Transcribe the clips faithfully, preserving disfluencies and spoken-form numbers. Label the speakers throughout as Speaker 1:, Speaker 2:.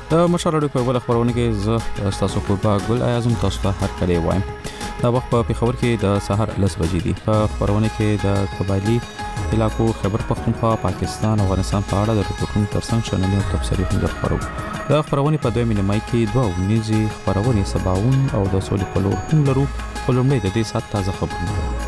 Speaker 1: د مشال راډیو په بل خبرونه کې زه تاسو کو با ګل اعظم تاسو ته هر کله وایم. دا وخت په خبر کې د سحر لس بجې دي. په خبرونه کې د قبایلی علاقو خبر پختونخوا پاکستان او افغانستان په اړه د ریپورتونو ترڅنګ شننې او تبصرې هم درخورو. د خبرونه په دوه مینه مای کې دوه نيزي خبرونه سباون او د سولې په لور هم لرو. ولومړی د دې سات تازه خبرونه.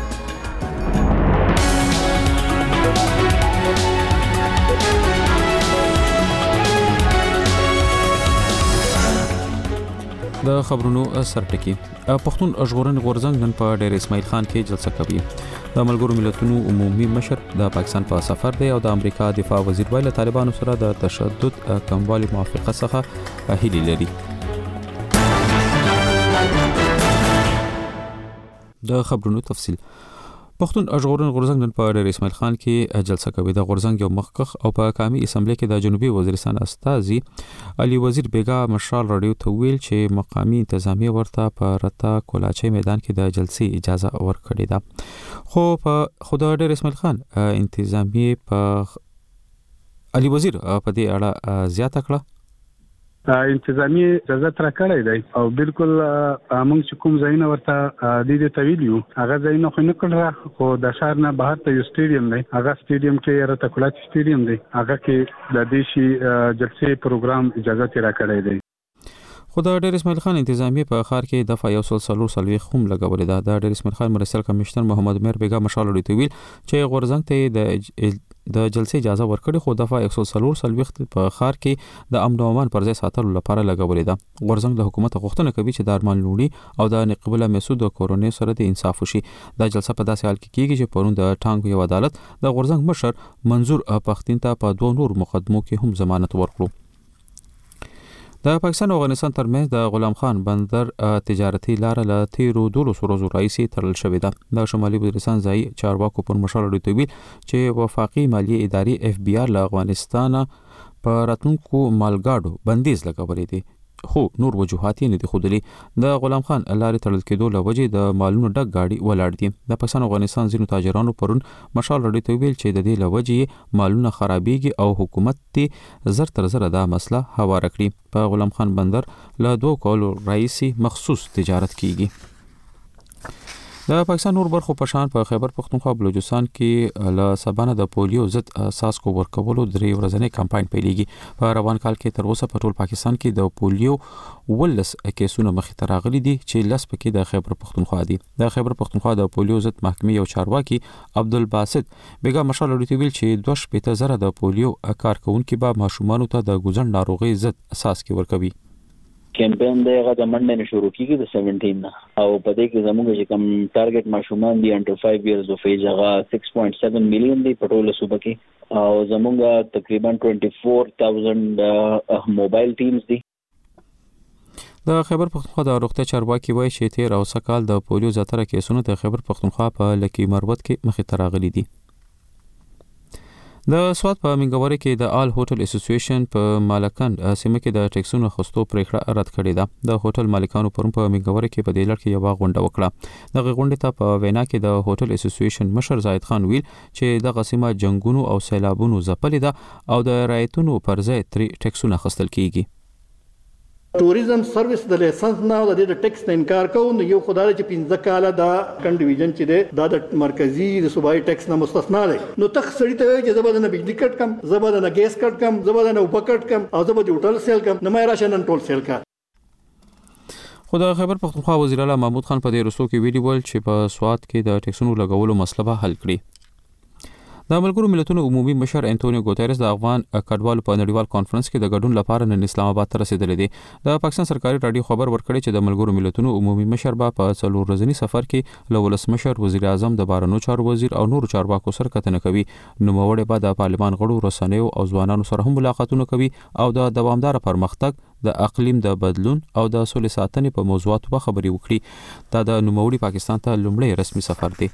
Speaker 1: د خبرونو سرټکی پښتون ژغورنې غورځنګ نن په ډېر اسماعیل خان کې جلسه کوي. د ملګرو ملتونو عمومي مشر د پاکستان په سفر دی او د امریکا دفاع وزیر ویل طالبانو سره د تشدد کموالي موافقه څخه هیله لري. د خبرونو تفصیل پښتون ژغورنې غورځنګ نن په ډېر اسماعیل خان کې جلسه کوي. د غورځنګ یو مخکخ او په قومي اسمبلی کې د جنوبي وزیرستان استازي علي وزیر بیگا مشال راډیو ته ویل چې مقامی انتظامیه ورته په رتا کولاچي میدان کې د جلسې اجازه ورکړې ده. خو په خدای ډېر اسماعیل خان انتظامیه په علي وزیر په دې اړه زیاته کړه.
Speaker 2: انتظامی اجازه تر کړی دی او بالکل موږ چې کوم ځایونه ورته د دې تویلیو هغه ځایونه خو نه کړل خو د شهر نه بهر ته یو سټیډیم دی هغه سټیډیم کې رتکولات سټیډیم دی هغه کې د دیشي جلسې پروګرام اجازه تر کړی دی.
Speaker 1: خدای ډېر اسماعیل خان انتظامی په خار کې دفعه یو سل سلور سلوي هم لګولې ده. د ډېر اسماعیل خان مرستیال کمشنر محمد میر بیگا مشال لري ویل چې غورځنګ ته د د جلسې اجازه ورکړي خو دفعه یو سل سلور سلوي په خار کې د امن او امان پر ځای ساتلو لپاره لګولې ده. غورځنګ د حکومت غوښتنه کوي چې د ارمان لوړي او د نقبله مسعود کورونې سره د انصاف وشي. د جلسه په داسې حال کې کیږي چې پرون د ټانګ یو عدالت د غورځنګ مشر منظور پښتين ته په دوه نور مقدمو کې هم ضمانت ورکړو. د پاکستان او افغانستان ترمنځ د غلام خان بندر تجارتي لار له تیرو دولس ورځو راځي تړل شوې ده. د شمالي وزیرستان ځای چارواکو پر مشال لري ویل چې وفاقي مالیه ادارې اف بي آر له افغانستان په راتلونکو مالګاډو بندیز لګولې دي خو نور وجوهات نه دي خودلي. د غلام خان لارې تړل کېدو لوجې د مالونو ډک گاډي ولاړ دي. د پاکستان او افغانستان ځینو تاجرانو پرون مشال لري ته ویل چې د دې لوجې مالونه خرابېږي او حکومت ته زر تر زر دا مسله هوار کړی. په غلام خان بندر له دوه کالو رئیسي مخصوص تجارت کیږي. د پاکستان نور برخو په شان په خیبر پختونخوا بلوچستان کې له سبانه د پولیو ضد اساسکو ورکولو درې ورځنی کمپاین پیلېږي. په روان کال کې تر اوسه په ټول پاکستان کې د پولیو ولس کیسونه مخې ته راغلي دي چې لس پکې د خیبر پختونخوا دي. د خیبر پختونخوا د پولیو ضد محکمې یو چارواکي عبدالباسط بیگا مشال لري ویل چې دوه شپېته زره د پولیو کارکونکو به ماشومانو ته د ګوزن ناروغي ضد اساسکي ورکوي.
Speaker 3: کمپاین دغه د منډه نه شروع کیږي د سبعتر نه او په دې کې زموږ چې کوم ټارګټ ماشومان دي انډر پنځه ایرز اف ایج هغه سکس پوینټ سیون میلیون دی په ټوله صوبه کې او زموږ تقریبا چوبیس هزار موبایل ټیمز دي.
Speaker 1: د خیبر پختونخوا د روغتیا چارواکي وایي چې تیر او سکال د پولیو زیاتره کیسونه د خیبر پختونخوا په لکی مروت کې مخې ته راغلي دي. د سواد په منګوري کې د آل هوټل اسوسییشن په مالکان سیمه کې د ټیکسونو خستو پریکړه رد کړې ده. د هوټل مالکانو پرون په منګوري کې په دې لړ کې یو غونډه وکړه. دغه غونډه ته په وینا کې د هوټل اسوسییشن مشر زاید خان ویل چې د قسمه جنگونو او سیلابونو ځپلې ده او د رایتونو پر ځای تری ټیکسونه خستل کیږي.
Speaker 4: ټوریزم سرویس د لیسنس نه او د ټیکس نه انکار کوي نو یو خدای چې پنځه کاله د کن ډیویژن چې دی دا د مرکزی د صوبایي ټیکس نه مستثنا دی. نو تخ سړی ته چې زبر نه بجلی کټ کم زبر نه ګیس کټ کم زبر نه وبکټ کم او زبر د هوټل سیل کم نه مې راشه نن ټول سیل کا.
Speaker 1: خدای خبر پختونخوا وزیر اعلی محمود خان په دې رسو کې ویلي ول چې په سواد کې د ټیکسونو لګولو مسله به حل کړي. د ملګرو ملتونو عمومي مشر انټونیو ګوتریس د افغان کډوالو په نړیوال کانفرنس کې د ګډون لپاره نن اسلام آباد ته رسیدلی دی. د پاکستان سرکاري راډیو خبر ورکړی چې د ملګرو ملتونو عمومي مشر به په څلور ورځني سفر کې له ولسمشر وزیر اعظم د بهرنیو چارو وزیر او نورو چارواکو سره کتنه کوي. نوموړی به د پارلمان غړو رسنیو او ځوانانو سره هم ملاقاتونه کوي او د دوامدار پرمختګ د اقلیم د بدلون او د سولې ساتنې په موضوعاتو به خبرې وکړي. دا د نوموړي پاکستان ته لومړی رسمي سفر دی.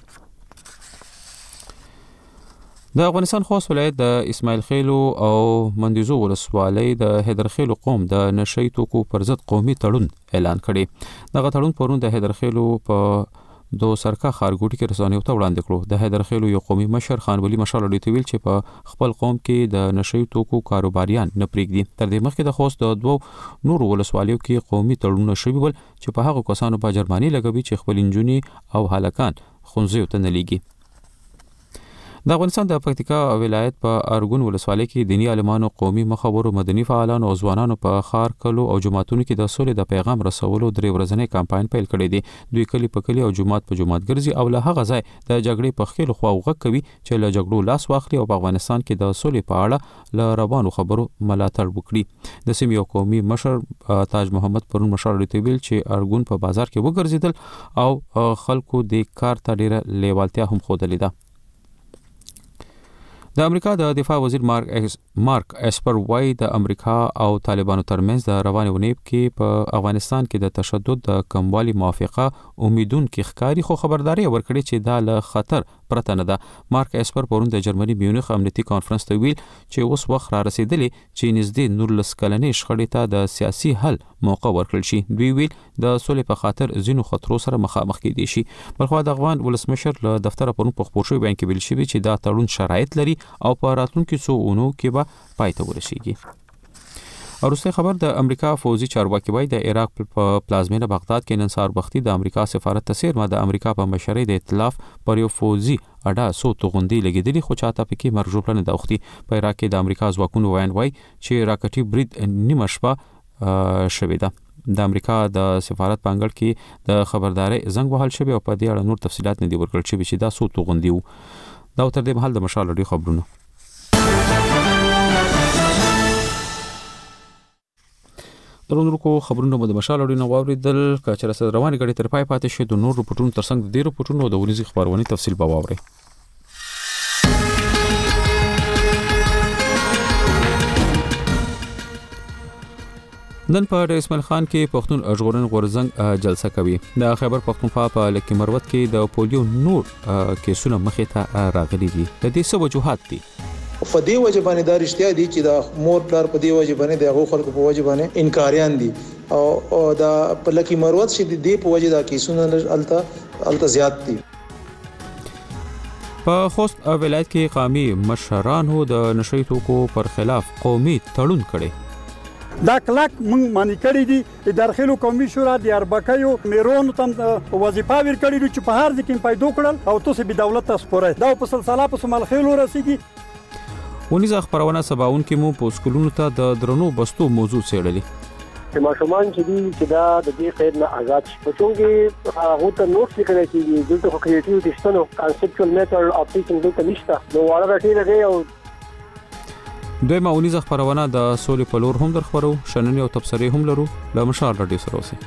Speaker 1: د افغانستان خوست ولایت د اسماعیل خیلو او مندیزو ولسوالۍ د حیدرخیلو قوم د نشئی توکو پر ضد قومي تړون اعلان کړي. دغه تړون پرون د حیدرخیلو په دو سرکا خارګوټي کې رسنیو ته وړاندې کړو. د حیدر خیلو یو قومي مشر خان ولی مشال ډیټ ویل چې په خپل قوم کې د نشئی توکو کاروباریان نه پریږدي. تر دې مخکې د خوست د دوو نورو ولسوالیو کې قومي تړونونه شوي ول چې په هغه کسانو په جرمني لګوي چې خپل انجونی او هلکان خونځیو ته نه لیږي. د افغانستان د پکتیکا ولایت په ارګون ولسوالۍ کې دینی عالمانو، قومي مخورو، مدني فعالانو او ځوانانو په خار کلو او جماعتونو کې د سولې د پیغام رسولو درې ورځنی کمپاین پیل کړی دی. دوی کلی په کلی او جماعت په جماعت ګرځي او له هغه ځای د جګړې په خېلو خوا وغږ کوي چې له جګړو لاس واخلي او په افغانستان کې د سولې په اړه له روانو خبرو ملاتړ وکړي. د سیمې یو قومي مشر تاج محمد پرون مشال ډیټ ویل چې ارګون په بازار کې وګرځیدل او خلکو د کار ته ډیره لیوالتیا هم ښودلې ده. د امریکا د دفاع وزیر مارک ایس مارک اسپر وای د امریکا او طالبانو ترمنځ د روانې ونیب کې په افغانستان کې د تشدد د کموالي موافقه امیدون کې ښکاری خو خبرداري ورکړي چې دا له خطر پرته نه ده. مارک اسپر پرون د جرمني میونخ امنیتي کانفرنس ته ویل چې اوس وخت را رسیدلی چې نږدې نولس کلنې شخړې ته د سیاسي حل موقع ورکړل شي. دوی ویل د سولې په خاطر ځینو خطرو سره مخامخ کېدي شي. بلخو د افغان ولسمشر له دفتر پرون په خبر شوی بیان کې ویل شوی چې دا تړون شرایط لري او په راتلونکو څو اونو کې به پای ته ورسیږي. وروسته خبر د امریکا فوزي چارواکي وای د عراق په پلازمینه بغداد کې نن سهار وختي د امریکا سفارت ته سیرما د امریکا په مشرۍ د ائتلاف پر یو فوزي اډه سو توغندي لګیدلی خو چاته پکې مرجو پلان د وختي په عراق کې د امریکا ځواکونو وین وای چې راکټي برید نیمه شپه شوې ده. د امریکا د سفارت پانګړ کې د خبرداري زنګ وهل شوی او په دې اړه نور تفصيلات نه دی ورکړل شوی چې دا سو توغندي وو. دا تر دې محل د مشال لري خبرونه. درونو کو خبرونه د مشال لري نو واوریدل کچره سره رواني غړي تر پای پاتې شه د نور رپورټونو ترڅنګ د ډیرو رپورټونو د ورځې خبرونه تفصیل به واوري. نن په ډیر اسماعیل خان کې پښتون ژغورن غورزنګ جلسه کوي. د خیبر پښتونخوا په لکه مروت کې د پولیو نور کیسونه مخې ته راغلي دي. د دې څه وجوهات دي؟
Speaker 5: په دې وجبانه دا رښتیا دي چې دا مور پلار په دې وجبانه د هغه خلکو په وجبانه انکاریان دي او دا په لکه مروت چې د دې په وجه دا کیسونه الته الته زیات دي.
Speaker 1: په خوست ولایت کې قومي مشرانو د نشئی توکو پر خلاف قومي تړون کړي.
Speaker 6: دا کلک مونږ مانی کړی دي د داخلو قومي شورا د اربکایو میرونو تم وظیفه ور کړی چې په هر ځکه پیدا کړل او تاسو به دولت تاسپوره دا په سلسله په سمال خېلو رسیدي.
Speaker 1: ونیزه خبرونه سباون کې مو په سکولونو ته د درنو بستو موضوع څېړلې.
Speaker 7: چې ماشومان چې دي چې دا د دې خیر نه آزاد شي. په څنګه هغه ته نوټ لیکل کېږي دلته خو کریټیویټي شته نو کانسپچوال میتھډ اف ټیچینګ دلته نشته. نو واړه راټی لګي او
Speaker 1: دوی ماونیزه خبرونه د سولې په لور هم درخورو شننې او تبصرې هم لرو. له مشال رادیو سره اوسئ.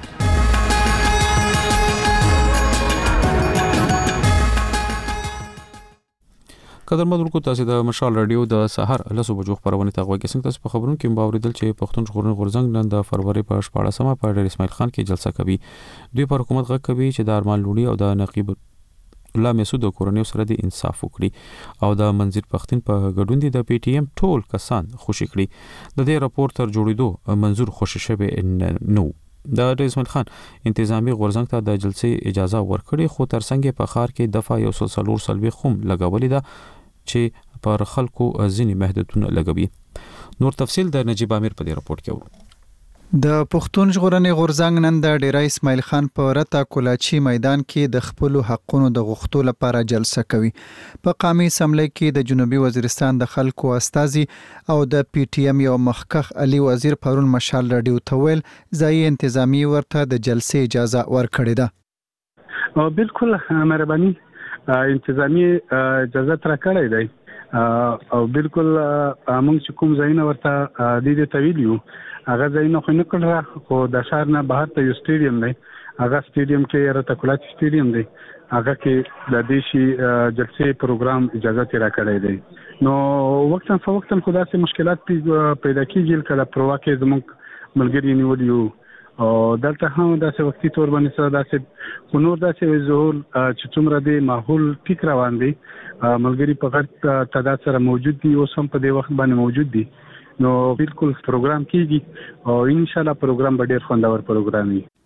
Speaker 1: قدرمن ورکو تاسو د مشال رادیو د سحر لسو بجو خبرونه ته غوږی څنګه تاسو په خبرونو کې باوریدل چې پښتون ژغورن غورزنګ نن د فروری په شپاړسمه په ډیر اسماعیل خان کې جلسه کوي. دوی پر حکومت غږ کوي چې د ارمان لوړی او د نقیب الله مسعود کورنیو سره د انصاف وکړي او د منظر پښتون په ګډون دي د پی ټی ایم ټول کسان خوشی کړي. د دې راپور تر جوړېدو منظور خوشی شوی نو د رئیس محمد خان انتظامی غورزنګ ته د جلسې اجازه ورکړي خو ترڅنګ په خار کې دفعه یو سل سلور سلوي خوم لګولې ده چې پر خلکو ځینی محدودونه لګوي. نور تفصیل د نجیب امیر په دې راپورټ کې وو.
Speaker 8: د پښتون ژغورنې غورزنګ نن د ډیرای اسماعیل خان په رتا کولاچی میدان کې د خپل حقونو د غوښتلو لپاره جلسه کوي. په قومي اسمبلی کې د جنوبي وزیرستان د خلکو استازي او د پی ټی ایم یو مخکخ علي وزیر پرون مشال رادیو تویل ځای انتظامی ورته د جلسې اجازه ورکړې ده.
Speaker 2: او بالکل مهرباني انتظامی اجازه تر کړی دی او بالکل موږ چې کوم ځای نه ورته د دې تویلیو هغه ځای نه خو نه کړه خو د شهر نه بهر ته یو سټیډیم دی. هغه سټیډیم کې رتکولات سټیډیم دی. هغه کې د دیشي جلسې پروګرام اجازه تر کړی دی. نو وختن په وختن خو داسې مشکلات پیدا کیږي کله پرواکه زموږ ملګری نیولیو او دلته هم داسې وختي تور باندې سره داسې نور داسې ظهور چې څومره دی ماحول ټیک روان دی. ملګری په غټ تعداد سره موجود دي اوس هم په دې وخت باندې موجود دي. نو بالکل پروګرام کیږي او ان شاء الله پروګرام به ډیر خوندور پروګرام وي.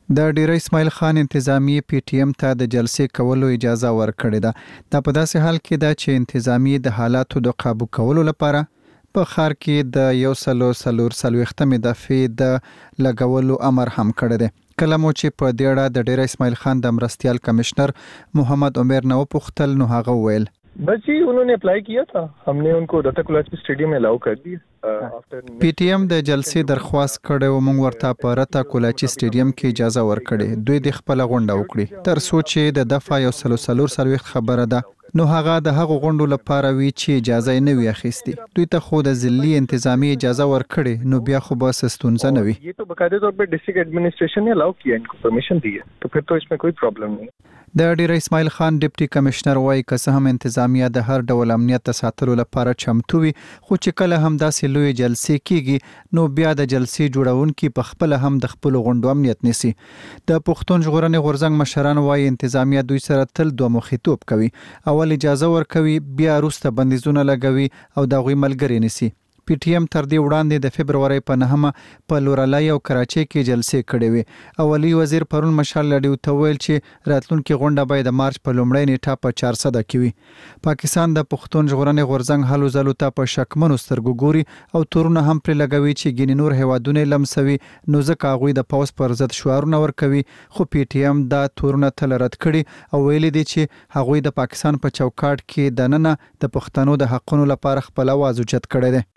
Speaker 8: د ډیره اسماعیل خان انتظامی پی ټی ایم ته د جلسې کولو اجازه ورکړې ده. دا په داسې حال کې ده چې انتظامی د حالاتو د قابو کولو لپاره په ښار کې د یو سلو څلور څلوېښتمې دفعې د لګولو امر هم کړی دی. کله مو چې په دې اړه د ډیره اسماعیل خان د مرستیال کمشنر محمد عمر نه وپوښتل نو هغه وویل
Speaker 9: बस जी उन्होंने अप्लाई किया था, हमने उनको दत्ता कोलाची स्टेडियम में अलाउ कर दिया.
Speaker 8: پی ټی ایم د جلسې درخواست کړی و، موږ ورته په رتا کولاچی سټیډیم کې اجازه ورکړې. دوی د خپل غونډه وکړي تر څو چې د دفعه یو سلو څلور څلوېښت خبره ده. نو هغه د هغو غونډو لپاره وی چې اجازه نه وي اخیستي. دوی ته خو د ضلعي انتظامی اجازه ورکړي نو بیا خو به ستونزه نه وي.
Speaker 9: ये तो बकायदे तौर पे डिस्ट्रिक्ट एडमिनिस्ट्रेशन ने अलाउ किया, इनको परमिशन दी है, तो फिर तो इसमें कोई प्रॉब्लम नहीं.
Speaker 8: د ډیره اسماعیل خان ډیپټي کمشنر وايي که څه هم انتظامیه د هر ډول امنیت د ساتلو لپاره چمتو وي، خو چې کله هم داسې لوی جلسې کیږي نو بیا د جلسې جوړونکي په خپل هم د خپل غونډو امنیت نیسي. د پښتون ژغورنې غورځنګ مشران وايي انتظامیه دوی سره تل دوه مخیتوب کوي، اول اجازه ورکوي بیا وروسته بندیزونه لګوي او د هغوی ملګري نیسي. پی ټی ایم تر دې وړاندې د فبرورۍ په نهمه په لورالای او کراچۍ کې جلسې کړې وې. اولی وزیر پرون مشال لډیو ته ویل چې راتلونکي غونډه باید د مارچ په لومړۍ نیټه په چهار سده کې وي. پاکستان د پښتون ژغورنې غورځنګ هلو ځلو ته په شکمنو سترګو ګوري او تورونه هم پرې لګوي چې ګینې نور هیوادونه لمسوي، نو ځکه هغوی د پوځ پر ضد شعارونه ورکوي. خو پی ټی ایم دا تورونه تل رد کړي او ویلي دي چې هغوی د پاکستان په چوکاټ کې دننه د پښتنو د حقونو لپاره خپل आवाज اوچت کړی دی.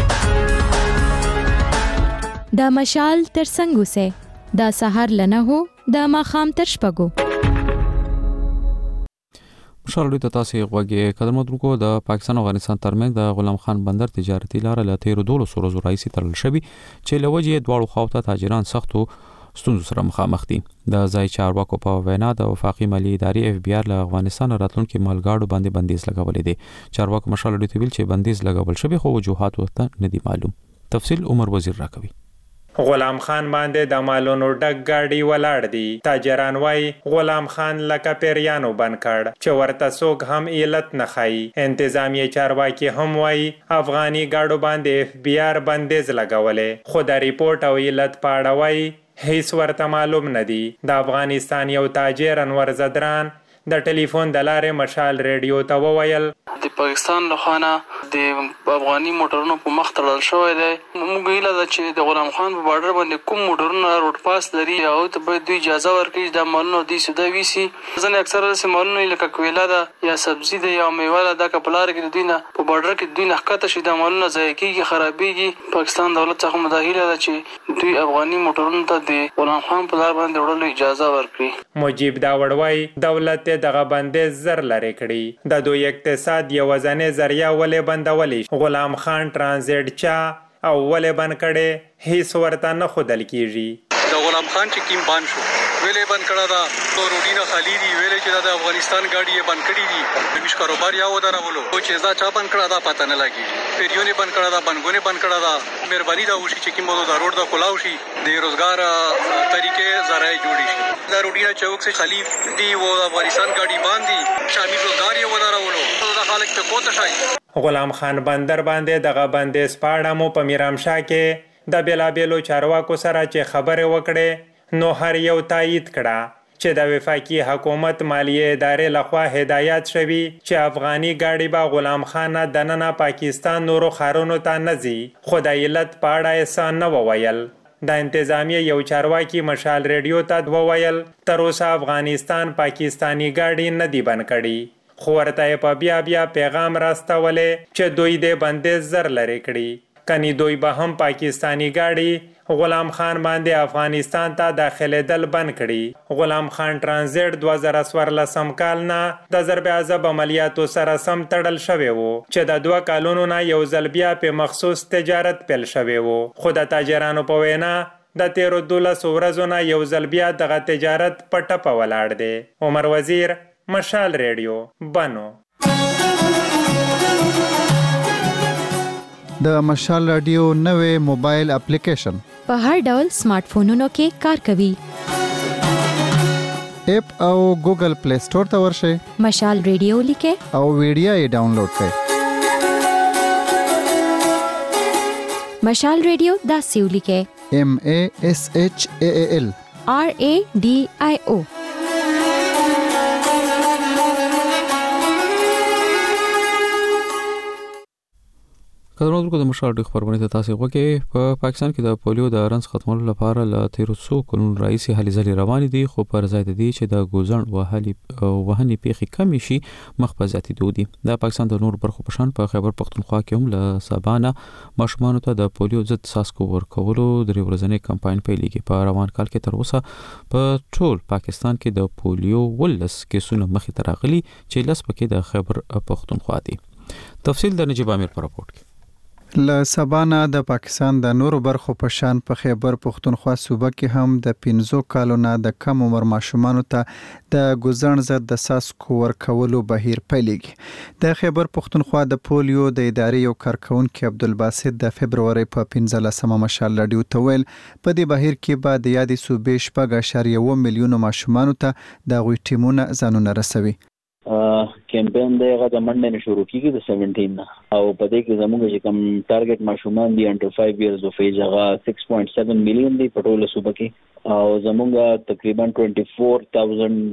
Speaker 10: دا مشال تر څنګه سه دا سحر لنه هو دا ماخام تر شپګو
Speaker 1: مشال لوی ته تاسو غوږی قدمت کو د پاکستان او افغانستان ترمنځ د غلام خان بندر تجارتي لار له تیر دولو سورو رئیس تړل شوی چې لوجه دواړو خواته تاجران سختو ستونزو سره مخامخ دي. د ځای چارواکو په وینا د وفاقي مالی ادارې اف بی آر له افغانستان راتلونکي مالګاډو باندې بندیز لګولې دي. چارواکو مشال لوی ته ویل چې بندیز لګول شوی خو وجوهات ورته نه دي معلوم. تفصیل عمر وزیر راکوي.
Speaker 11: غلام خان باندې د مالونو ډک گاډي ولاړ دي. تاجران وای غلام خان لکه پیریانو بند کړ چې ورته څوک هم علت نه خای. انتظامی چارواکي هم وای افغاني گاډو باندې اف بی آر بندیز لګولې، خو د ریپورت او علت پاړه وای هیڅ ورته معلوم نه دي. د افغانستان یو تاجر انور زدران د ټلیفون د لارې مشال ریډیو ته وویل
Speaker 12: د پاکستان له خانه د افغاني موټرونو په مخ تړل شوی دی. موږ هیله ده چې د غلام خان په بارډر باندې کوم موټرونه روډ پاس لري او ته باید دوی اجازه ورکړي دا مالونه دوی سودا ویسي. ځنې اکثره داسې مالونه لکه کویله ده یا سبزي ده یا میوه ده، دا که په لاره کې د دوی نه په بارډر کې دوی نه ښکته شي دا مالونه ضایع کېږي، خرابېږي. پاکستان دولت څخه مو دا هیله ده چې دوی افغاني موټرونو ته د غلام خان په لار باندې وړلو اجازه ورکړي.
Speaker 11: مجیب داوړ وای دولت دغه بندیز زر لري کړي. د دوی اقتصاد یو ځنې ذریعہ ولې بندولې، غلام خان ترانزیت چا او ولې بند کړي هیڅ ورته نه ښودل کیږي.
Speaker 13: د غلام خان چې کیم بند شو ویلې بند کړه دا تو روډینه خالی دی، ویلې چې د افغانستان گاډي یې بند کړي دي، د مش کاروبار یا ودرولو او چې دا چا بند کړه دا پته نه لګي. پیریونه بند کړه دا بنګونه بند کړه دا مهرباني دا وشي چې کیم مو دا روډ دا کولاو شي د روزګار طریقې ذرایع جوړی شي. دا روډینه چوک سے خالی دی و افغانستان گاډي باندې شامل روزګار یې ودرولو دا خلک ته کوته شي.
Speaker 11: غلام خان بندر باندې دغه بندیز پاړه مو په میرامشاه کې د بیلابیلو چارواکو سره چې خبرې وکړې نو هر یو تایید کړه چې د وفاقي حکومت مالیه ادارې لخوا هدایت شوی چې افغاني گاډي با غلام خان دننه پاکستان نورو خارونو ته نزي، خو د علت پاړه احسان نه وویل. د انتظامی یو چارواکي مشال ریډیو ته وویل تر اوسه افغانستان پاکستانی گاډي نه دی بند کړي، خو ورته په بیا بیا پیغام راستولې چې دوی د بندیز زر لري کړي. کني دوی به هم پاکستانی گاډي غلام خان باندې افغانستان ته داخليدل بند کړي. غلام خان ترانزیت دوه زره څوارلسم کال نه د ضرب عذاب عملیاتو سره سم تړل شوی وو چې د دوه کالونو نه یو ځل بیا په مخصوص تجارت پیل شوی وو، خو د تاجرانو په وینا د تیرو دولس ورځو نه یو ځل بیا دغه تجارت په ټپه ولاړ دی. عمر وزیر، مشال ریډیو، بنو.
Speaker 8: د مشال رادیو نوې موبایل اپلیکیشن
Speaker 10: په هر ډول سمارټ فونونو کې کار کوي.
Speaker 8: اپ او ګوګل پلی سٹور ته ورشئ،
Speaker 10: مشال ریډیو لیکه
Speaker 8: او ویډیو یې ډاونلوډ کړئ.
Speaker 10: مشال ریډیو دا سیو لیکه
Speaker 8: M A S H A A L
Speaker 10: آر ای ډي آی او.
Speaker 1: کله نو د مشال د خبرونه ته تاسو غوږی په پاکستان کې د پولیو د رنس ختمولو لپاره ل تیرو څو کلونو راځي هلي ځلې روان دي، خو پر ځای د دې چې د ګوزن وهلي وهني پیخي کم شي مخ په ذاتي دودي د پاکستان د نور برخو په شان په خیبر پختونخوا کې هم ل سبانه ماشومان ته د پولیو ضد ساسکو ورکولو د ورځنی کمپاین پیلېږي. په روان کال کې تر اوسه په ټول پاکستان کې د پولیو ولس کیسونه مخې ته راغلي چې لس پکې د خیبر پختونخوا دي. تفصیل د نجیب امیر پر راپورټ کې.
Speaker 8: ل سبانا د پاکستان د نورو برخو په شان په خیبر پختونخوا صوبه کې هم د پنځو کالو نه د کم عمر ماشومان ته د ګوزن ضد د ساسکو ورکولو بهیر پیلېږي. د خیبر پختونخوا د پولیو د ادارې یو کارکونکو عبدالباسط د فبرवरी په پنځلسمه مشال رادیو ته ویل په دې بهیر کې به د یادې صوبې شپږ اعشاریه اووه میلیونو ماشومان ته د غوي ټیمونه ځانونه رسوي.
Speaker 3: کمپاین دغه د منډه نه شروع کیږي د سبعتر نه او په دې کې زموږ چې کوم ټارګټ ماشومان دي انډر پنځه ایئرز اف ایج هغه سکس پوینټ سیون میلیون دي په ټوله صوبه کې او زموږ تقریبا چوبیس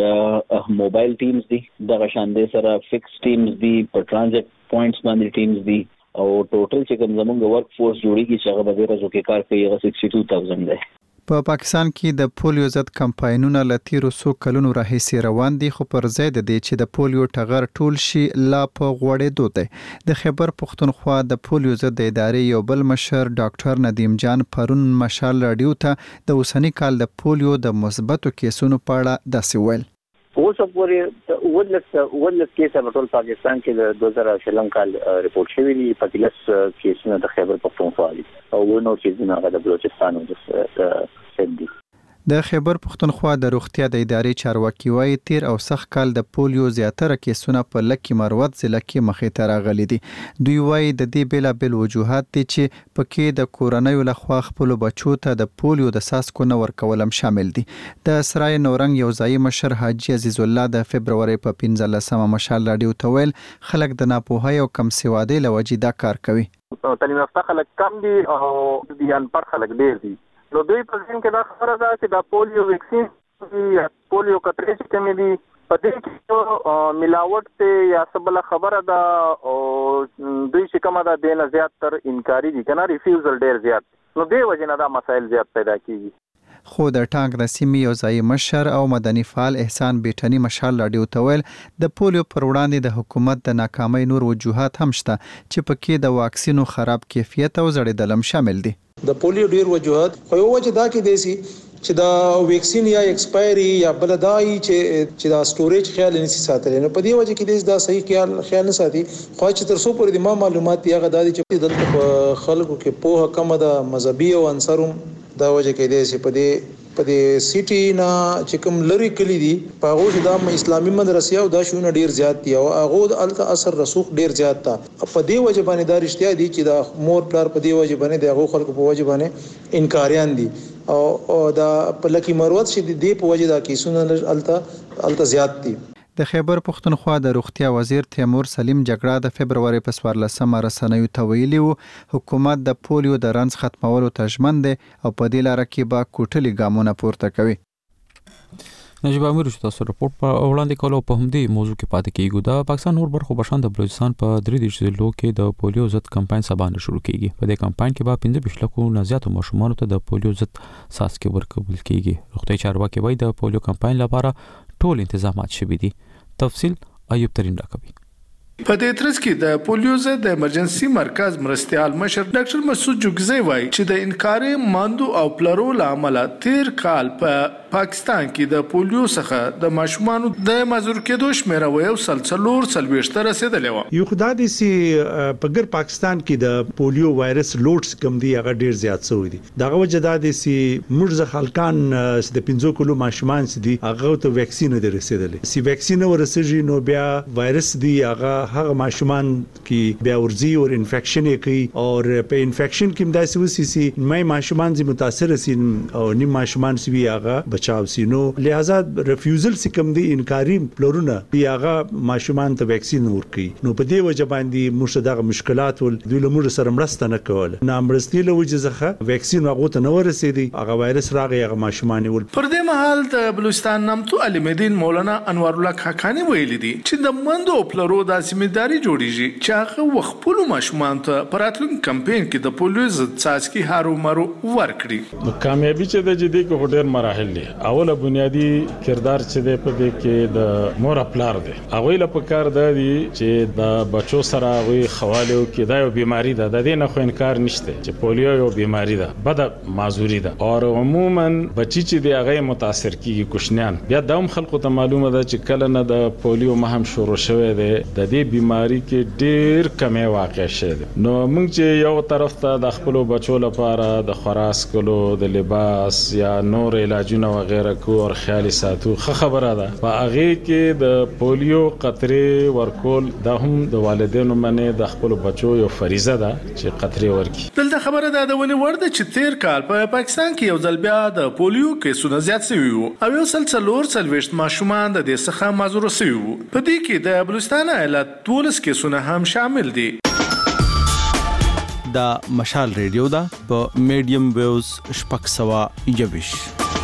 Speaker 3: هزار موبایل ټیمز دي دغه شان دي سره فکس ټیمز دي په ترانزیت پوینټس باندې ټیمز دي او ټوټل چې کوم زموږ ورک فورس جوړیږي چې هغه به ورځو کې کار کوي هغه اکسټ دوه هزار دی.
Speaker 8: په پاکستان کې د پولیو ضد کمپاینونه لتیرو سو کلونو راهیسې روان دي، خو پر ځای د دې چې د پولیو ټغر ټول شي لا په غوړې دوته د خیبر پختونخوا د پولیو ضد ادارې یو بل مشر ډاکټر ندیم جان پرون مشال رادیو ته د اوسنی کال د پولیو د مثبتو کیسونو په اړه داسې ویل.
Speaker 14: اوس پورې ولس ولس کیسه په ټول پاکستان کې د دوه زره شلم کال ریپورت شوی دی، پاتلس کیسونه د خیبر پختونخوا دي او نو چې نه د بلوچستان او د سندي.
Speaker 8: د خیبر پختونخوا د روغتیا د ادارې چارواکي وايي تیر او سخت کال د پولیو زیاتره کیسونه په لکه مروت ضلع کې مخې ته راغلي دي. دوی وايي د دې بیل بیل وجوهات دي چې پکې د کورونیو لخوا خپل بچو ته د پولیو د ساسکو نه ورکولم شامل دي. د سرای نورنګ یو ځای مشر حاجی عزیز الله د فبرवरी په پنځلسمه مشال رادیو ته ویل خلک د ناپوهۍ او کم سوادۍ لوجې دا کار کوي.
Speaker 9: تعلیم یافته خلک کم دي او د انپړ خلک ډیر دي. نو دوی په ځین کې دا خبره ده چې دا پولیو ویکسین یا پولیو قطرې چې کومې دي په دې کې ملاوټ ته یا سبل خبره ده او دوی چې کومه ده دینه زیات تر انکاری دي کنه ریفیوزل ډیر زیات، نو دې وجه نه دا مسایل زیات پیدا کیږي.
Speaker 8: خو د ټانک د سیمې یو ځای مشر او مدني فعال احسان بیٹنی مشال رادیو ته ویل د پولیو پر وړاندې د حکومت د ناکامۍ نور وجوهات هم شته چې پکې د واکسینو خراب کیفیت او زړېدلم شامل دي.
Speaker 5: د پولیو ډیر وجوهات خو یو وجه دا کې دیسي چې دا ویکسین یا ایکسپایری یا بلدای چې چې دا سټوریج خیال نشي ساتلی، نو په دې وجه کې دیس دا صحیح خیال خیال نه ساتي. خو چې تر څو پورې د ما معلومات دی هغه دا دي چې دلته خلکو کې پوهه کم ده مذهبي او عنصروم دا وجه کې دیسي په دې په دې سیټي نه چې کوم لری کلی دي په هغه د اسلامي مدرسې او دا شونه ډیر زیات دي او هغه د الته اثر رسوخ ډیر زیات تا په دې وجه باندې دا رښتیا دي چې دا مور پلار په دې وجه باندې د هغه خلکو په وجه باندې انکاریان دي او دا په لکی مروت چې دی په وجه دا کیسونه الته الته زیات دي.
Speaker 8: د خیبر پختونخوا د روغتیا وزیر تیمور سلیم جګړه د فبرवरी په څوارلسمه رسنیو ته ویلي وو حکومت د پولیو د رنس ختمولو ته ژمن دی او په دې لاره کې به کوټلي ګامونه پورته کوي.
Speaker 1: نجیب امیر چې تاسو راپورټ په وړاندې کولو په همدې موضوع کې پاتې کیږو. د پاکستان نور برخو بشان د بلوچستان په درې دیش ضلعو کې د پولیو ضد کمپاین سبانه شروع کیږي. په دې کمپاین کې به پنځه ویشت لکو نه زیاتو ماشومان ته د پولیو ضد ساسکي ورکول کیږي. روغتي چارواکي وایي د پولیو کمپاین لپاره ټول تنظیمات شوي دي. تفصیل ایوب ترین راکوي.
Speaker 15: په دې ترڅ کې د پولیو ضد د ایمرجنسي مرکز مرستيال مشر ډاکټر مسعود جوګزی وایي چې د انکاري ماندو او پلرو لامل تیر کال په پاکستان کې د پولیو څخه د ماشومان د مزور کېدو شمیره یو سلسلور سلويشت رسیدلې و.
Speaker 16: یو خدای دې سي په ګر پاکستان کې د پولیو وایرس لوډز کم دي هغه ډیر زیات شوی دي. دغه وجه دا دي سي موږ خلکان د پنځو کلو ماشومان سي دي هغه ته ویکسین دي رسیدلې. سي ویکسین ورسېږي نو بیا وایرس دی هغه هغه ماشومان کې بیا ورزي او انفیکشن کوي او په انفیکشن کې داسې وسی سي مې ماشومان زی متاثر سي او نیم ماشومان سی هغه بچاو سي نو لہذا ریفیوزل سي کوم دي انکاري پلورونه بیا هغه ماشومان ته ویکسین ورکي نو په دې وجه باندې موږ دغه مشکلات ول دوی له موږ سره مرسته نه کول نه مرستې له وجه ځخه ویکسین هغه ته نه ورسېدي هغه وایرس راغی هغه ماشومان ول
Speaker 15: پر دې مهال د بلوچستان نامتو علمدین مولانا انوار الله خاکانی ویلي دي چې د مندو پلورو د ځمېداري جوړیږي چې هغه وخپلو ماشومان ته پراتلون کمپاین کې د پولیو ضد څاڅکي هارو مرو ورکړي
Speaker 17: کامیابی چې د جدي کې ډېر مراحل دي اوله بنیادی کردار چې د په دې کې د مور خپلار دي هغه له پکار د دي چې د بچو سره وي خواله کې دا یو بیماری ده د دې نه خو انکار نشته چې پولیو یو بیماری ده بد معذوري ده او عموما بچی چې دی هغه متاثر کیږي کوشنیان بیا د هم خلکو ته معلومه ده چې کله نه د پولیو مهم شروع شوه ده د دې بیماری کې ډېر کمی واقع شوه نو موږ چې یو طرف ته د خپل بچو لپاره د خراس کولو د لباس یا نور علاجونه و غیره کو او خیالي ساتو خبره ده په هغه کې د پولیو قطرې ورکول د هم د والدینو باندې د خپل بچو یو فریضه ده چې قطرې ورکي
Speaker 15: دلته خبره ده د ونی ورده چې تیر کال په پا پاکستان کې یو ځل بیا د پولیو کیسونه زیات شوي وو او یو سلسلور سلويشت ماشومان د دې څخه معذور شوي وو په دې کې د بلوچستان ایالت دولس کیسونه هم شامل دي
Speaker 18: دا مشال ریډیو دا په میډیم ویوز شپږ سوه یوویش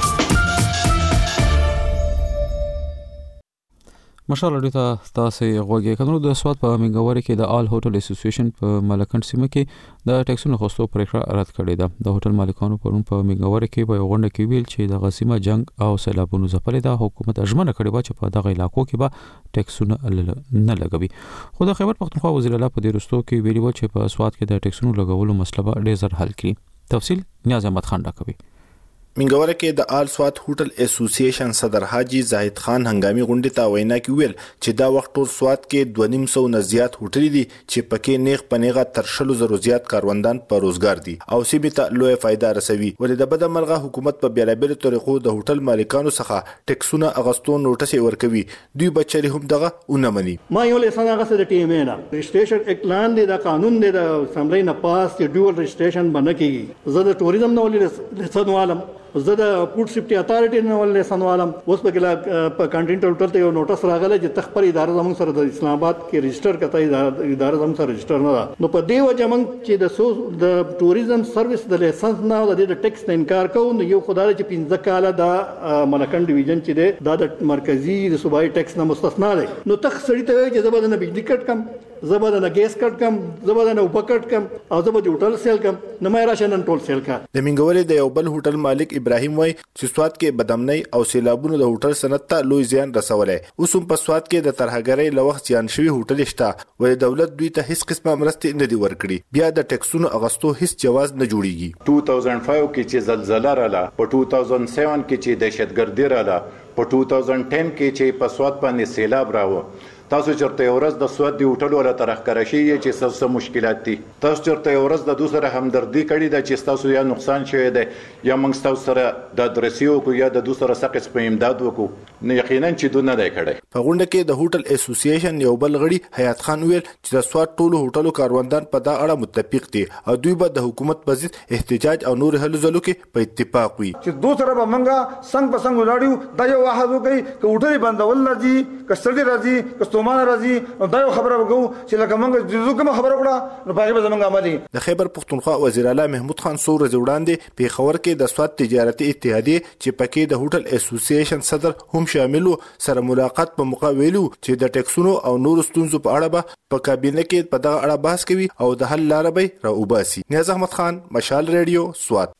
Speaker 1: مشال ریډیو ته تاسو غوږی کړئ د سواد په منګوري کې د آل هوټل اسوسییشن په ملکند سیمه کې د ټیکسونو خوستو پریکړه رد کړې ده د هوټل مالکانو پرون په منګوري کې په غونډه کې ویل چې د غسیمه جنگ او سیلابونو ځپلې ده حکومت اجمنه کړې و چې په دغه علاقو کې به ټیکسونه نه لګوي خو د خیبر پختونخوا وزیر اعلی په دې رستو کې ویلي و چې په سواد کې د ټیکسونو لګولو مسله به ډېر زر حل کړي تفصیل نیاز احمد خان راکوي
Speaker 19: منګوره کې د آل سواد هوټل اسوسییشن صدر حاجی زاهد خان هنګامي غونډه ته وینا کې ویل چې دا وخت ټول سواد کې دوه نیم سو نه زیات هوټل دي چې پکې نیغ پنیغه تر شلو زرو زیات کاروندان په روزګار دي او سیمه ته لوی فائدہ رسوي ولې د بده مرغه حکومت په بیلابل طریقو د هوټل مالکانو څخه ټیکسونه اغستون نوټس ورکوي دوی بچري هم دغه اونمني
Speaker 4: ما یو لسان هغه سره ټیم نه رجسټریشن اعلان دی د قانون دی د اسمبلی نه پاس چې ډیول رجسټریشن باندې کیږي زه د ټوریزم نو لسان عالم زه د فود سیفټي اتارټي نه ولې سنوالم اوس په کله په کانټینټل هوټل ته یو نوټس راغلی چې تخپل اداره زموږ سره د اسلام آباد کې رجسٹر کته اداره زموږ سره رجسٹر نه ده نو په دې وجه موږ چې د سو د ټوریزم سرویس د لایسنس نه او د ټیکس نه انکار کوو نو یو خدای چې پنځه کاله د ملکند ډیویژن چې ده د مرکزی د صوبایي ټیکس نه مستثنا دی نو تخ سړی ته چې زبر نه بجلی کټ کم زبر نه ګیس کټ کم زبر نه وبکټ کم او زبر د هوټل سیل کم نه مې راشنن ټول سیل کا
Speaker 19: د منګوري د یو بل هوټل مالک ابراهیم وای چې سواد کې بدامنۍ او سیلابونو د هوټل صنعت ته لوی زیان رسولې اوس هم په سواد کې د ترهګرۍ لوخت زیان شوی هوټل شته ولې دولت دوی ته هیڅ قسمه مرستې نه دی ورکړي بیا د ټیکسونو اغستو هیڅ جواز نه جوړیږي
Speaker 20: دوه هزار پنځه کې چې زلزلہ رااله په دوه هزار سات کې چې دهشتګردي رااله په دوه هزار دس کې چې په سواد باندې سیلاب راو تاسو چرته ورځ د سواد دی هوټل ولا ترخکره شي چې څه مشکلات دي تاسو چرته ورځ د دوسره همدردی کړي د چې تاسو یا نقصان شوی دی یا موږ تاسو سره د درسیو کو یا د دوسره سقس په امداد وکړو نه یقینا چې دوی نه دی کړی
Speaker 19: په غونډه کې د هوټل اسوسییشن یو بل غړي حیات خان ویل چې د سواد ټولو هوټلو کاروندان په دا اړه متفق دي او دوی به د حکومت په ضد احتجاج او نور هلو ځلو کې په اتفاق وي
Speaker 21: چې دوسره به منګه څنګه په څنګه ولاړیو دا یو واحد وکي ک هوټل بندول راځي ک سړی راځي ک ستومان راځي نو دا یو خبره وکړو چې لکه موږ د کوم خبره وکړه نو باغې به زمونږ عملي
Speaker 19: د خیبر پختونخوا وزیر اعلی محمود خان سور وړاندې په خبر کې د سواد تجارتي اتحادیه چې پکې د هوټل اسوسییشن صدر هم شامل سره ملاقات په موقع ویلو چې د ټیکسونو او نور ستونزو په اړه به په کابینه کې په دغه اړه بحث کوي او د حل لاره به راوباسي نیاز احمد خان مشال ریډیو سواد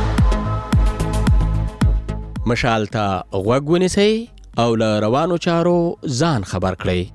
Speaker 18: مشال ته غوږ ونیسئ او له روانو چارو ځان خبر کړئ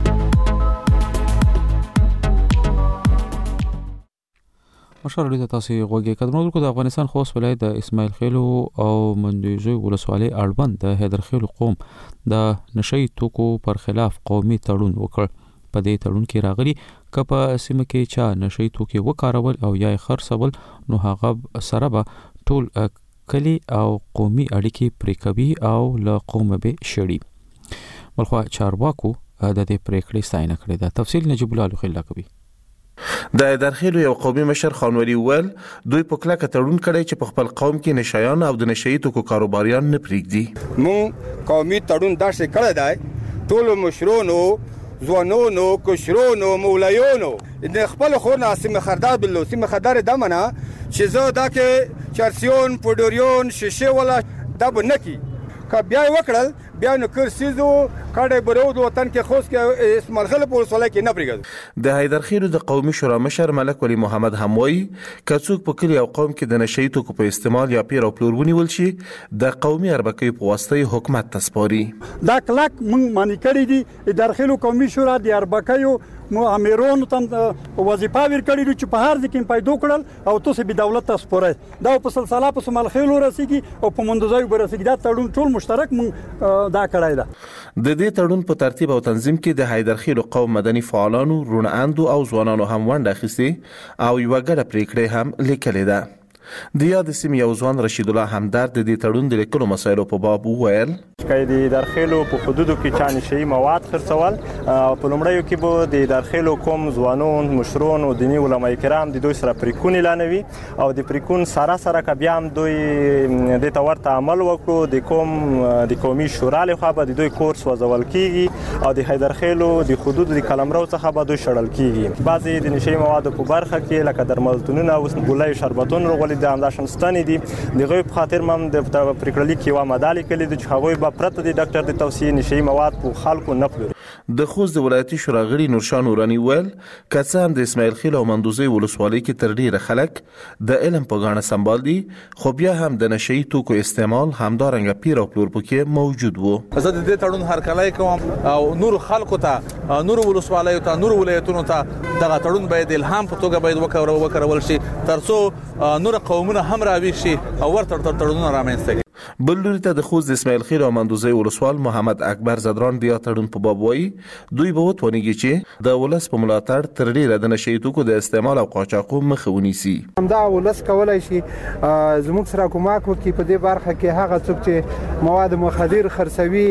Speaker 1: مشال ریډیو تاسو غوږی کډمو کو د افغانستان خوست ولایت د اسماعیل خیلو او مندویزو ولسوالۍ اړوند د حیدر خیلو قوم د نشئی توکو پر خلاف قومي تړون وکړ په دې تړون کې راغلي ک په سیمه کې چا نشئی توکي وکارول او یا خرڅول نو هغه سره به ټول کلی او قومي اړیکې پرې کوي او له قومه به شړي ملخوا چارواکو د دې پریکړې ستاینه کړې ده. تفصیل نجیب الله لوخیلا کوي.
Speaker 6: د درخیلو یو قومي مشر خانوري ول دوی په کلکه تړون کړی چې په خپل قوم کې نشایان او د نشئی توکو کاروباریان نه پریږدي.
Speaker 22: مون قومي تړون داسې کړی دی ټول مشرونو ځوانونو کشرونو مولایونو د خپل خونه سیمه خردار بلو سیمه خردار دمنه چې زه دا کې چارسیون پودوریون شیشه ولا دب نکی کا بیا وکړل بیا نو کرسیزو کډه برود وطن کې خوش کې اسماعیل خل په وسوله کې نه پریږد.
Speaker 6: د حیدرخیلو د قومي شورا مشر ملک ولی محمد هموي کڅوک په کلی او قوم کې د نشئی توکو په استعمال یا پیر او پلور ونیول شي د قومي اربکۍ په واسطه حکومت تسپاري.
Speaker 23: دا کلک مونږ مانی کړی دي حیدرخیلو قومي شورا د اربکیو مو امیرونو تم وظیفه ور کړی دي چې په هر ځکه پیدا کړل او تاسو به دولت تسپورای دا په سلسله په سمال خیلو رسیږي او په مندوزای برسیږي دا تړون ټول مشترک مونږ دا کړای دا.
Speaker 6: د دې تړون په ترتیب او تنظیم کې د حیدرخیلو قوم مدني فعالانو روناندو او ځوانانو هم ونډه اخیستې او یو ګډه پریکړه هم لیکلې ده. د یاد سیمې یو ځوان رشید الله همدرد د دې تړون د لیکلو مسایلو په باب وویل
Speaker 24: چې د درخیلو په حدودو کې چا نشئی مواد خرڅول په لومړیو کې به د درخیلو قوم ځوانون مشرون او دیني علما کرام د دوی سره پریکون اعلانوي او د پریکون سره سره که بیا هم دوی د تورته عمل وکړو د قوم د قومي شورا لخوا به د دوی کورس وځول کیږي او د حیدرخیلو د حدود د قلمرو څخه به دوی شړل کیږي. بعضی د نشئی موادو په برخه کې لکه درملتونونه او ګولای شربتون رغولي د همداشان ستنې دي دغه په خاطر مم د پریکړه لیکي و مدالي کړي د هغوی به پرته د ډاکټر د توصیې نشئی مواد په خلکو نه پلوري.
Speaker 6: د خوست د ولایتي شورا غړي نورشاه نورانی ویل که هم د اسماعیل خیل او مندوزی ولسوالۍ کې تر ډیره خلک د علم په غاڼه سمبال دي خو بیا هم د نشئی توکو استعمال همدارنګه پیر او پلور پکې موجود وو.
Speaker 25: زه د دې تړون هرکلی کوم او نور خلکو ته نور ولسوالیو ته نور ولایتونو ته دغه تړون باید الهام په توګه باید وکړول شي ترڅو نور قومونه هم راویښ شي او ورته تړونونه رامنځته کړي.
Speaker 6: بل لوري ته د خوست د اسماعیل خیل او مندوزی ولسوال محمد اکبر زدران د تړون په باب وایي دوی به وتونیږي چې د ولس په ملاتړ تر ډیره د نشئی توکو د استعمال او قاچاقو مخه ونیسي.
Speaker 26: همدا ولس کولای شي زموږ سره کومک وکړي په دې برخه کې هغه څوک چې مواد مخدر خرڅوي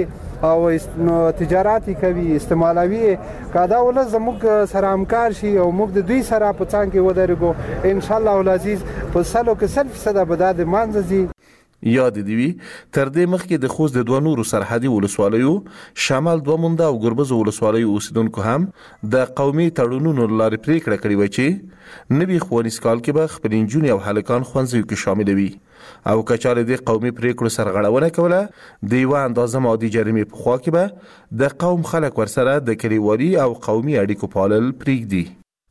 Speaker 26: او تجارتي کوي استعمالوي کادا ولس زموږ سره همکار شي او موږ د دوی سره په څنګ کې ودرېږو ان شاء الله العزیز په سلو کې سل فیصد به د مانځي.
Speaker 6: یاد دی وی تر دې مخکې د خوست د دوه نورو سرحدي ولسوالیو شمال دوه مونده او ګربز ولسوالیو اوسیدونکو هم د قومي تړونونو لارې پریکړه کړې و چې نوي ښوونیز کال کې به خپل نجونې او هلکان ښوونځیو کې شامل وي او که چارې د قومي پریکړو سرغړونه کوله د یوه اندازه مادي جریمې په خوا کې به د قوم خلک ورسره د کلیوالي او قومي اړیکو پالل پریږدي.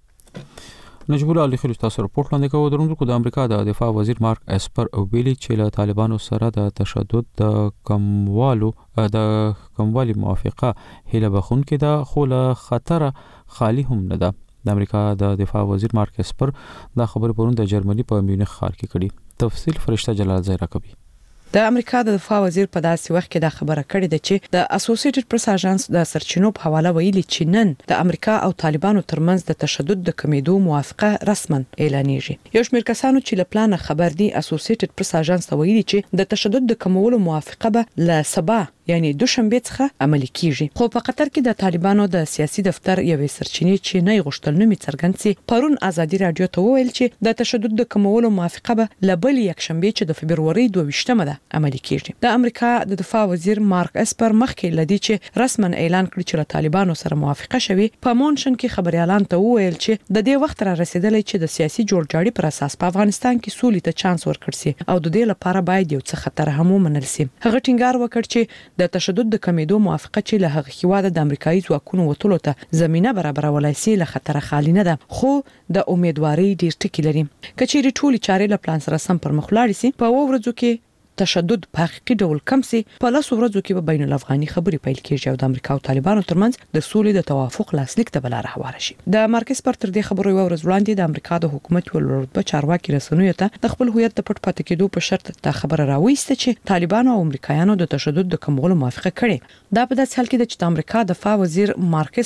Speaker 1: نجیب الله علی خلیل تاسو رپورټ وړاندې کوو. درنو د امریکا د دفاع وزیر مارک اسپر او ویلي چې له طالبانو سره د تشدد د کموالو د کموالي موافقه هله بخون کې ده خو له خطر خالی هم نه ده. د امریکا د دفاع وزیر مارک اسپر دا خبر پرون د جرمني په میونخ ښار کې کړي. تفصیل فرشته جلال زهرا کوي.
Speaker 27: د امریکا د دفاع وزیر په داسې وخت کې دا خبره کړې ده چې د اسوسییټډ پریس اژانس د سرچینو په حواله ویلي چې نن د امریکا او طالبانو ترمنځ د تشدد د کمیدو موافقه رسما اعلانېږي. یو شمېر کسانو چې له پلان خبر دي اسوسییټډ پریس اژانس ته ویلي چې د تشدد د کمولو موافقه به له سبا یعنی دوشنبه څخه عملي کیږي. خو په قطر کې د طالبانو د سیاسي دفتر یوې سرچینې چې نه غوښتل نومي څرګند سي پرون ازادي رادیو ته وویل چې د تشدد د کمولو موافقه به له بل یک شنبه چې د فبروري دوه ویشتمه ده عملي کیږي. د امریکا د دفاع وزیر مارک اسپر مخکې لدی چې رسما اعلان کړی چې له طالبانو سره موافقه شوي په مونشن کې خبريالان ته وویل چې د دې وخت را رسیدلې چې د سیاسي جوړجاړي پر اساس په افغانستان کې سولې ته چانس ورکړ سي او د دې لپاره باید یو څه خطر هم ومنل سي. هغه ټینګار وکړ چې د تشدد د کمیدو موافقه چې له هغه هیواده د امریکایي ځواکونو وټولو ته زمينه برابرولای سي له خطر خالی نه ده خو د امیدواري ډیر ټکی لري. کچېری ټولي چارې له پلان سره سم پر مخ لاړ سي په ورځو کې تشدد په حقیقي ډول کم سي په لاس ورځو کې به بین الافغاني خبري پیل کیږي او د امریکا او طالبانو ترمنځ د سولې د توافق لاسلیک ته بل راهواره شي. د مارکس پر تر دې خبرو یو ورځ وړاندې د امریکا د حکومت ولرتبه چارواکي رسنیو ته د خپل هویت د پټ پاتې کېدو په شرط ته خبره راوېسته چې طالبانو او امریکایانو د تشدد د کمولو موافقه کړې. دا په داسې حال کې چې د امریکا دفاع وزیر مارکس پر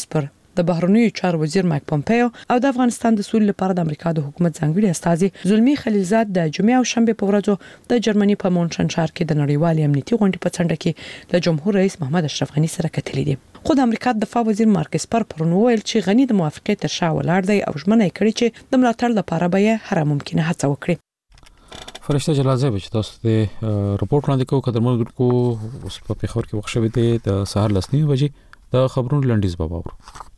Speaker 27: د بهرنیو چارو وزیر مایک پومپیو او د افغانستان د سولې لپاره د امریکا د حکومت ځانګړي استازي زلمی خلیلزاد د جمعې او شنبه په ورځو د جرمني په مونشن ښار کې د نړیوال امنیتي غونډې په څنډه کې د جمهور رئیس محمد اشرف غنی سره کتلې دي. خو د امریکا د دفاع وزیر مارک اسپر پرون ویل چې غنی د موافقې تر شا ولاړ دی او ژمنه یې کړې چې د ملاتړ لپاره به یې هر ممکنه هڅه وکړي.
Speaker 1: فرشته جلازه به چې تاسو د رپورټ وړاندې کوو قدرمن کو اوس په پیښور کې وخت شوی دی د سهار لسنی بجې د خبرونو لنډیز به واورو.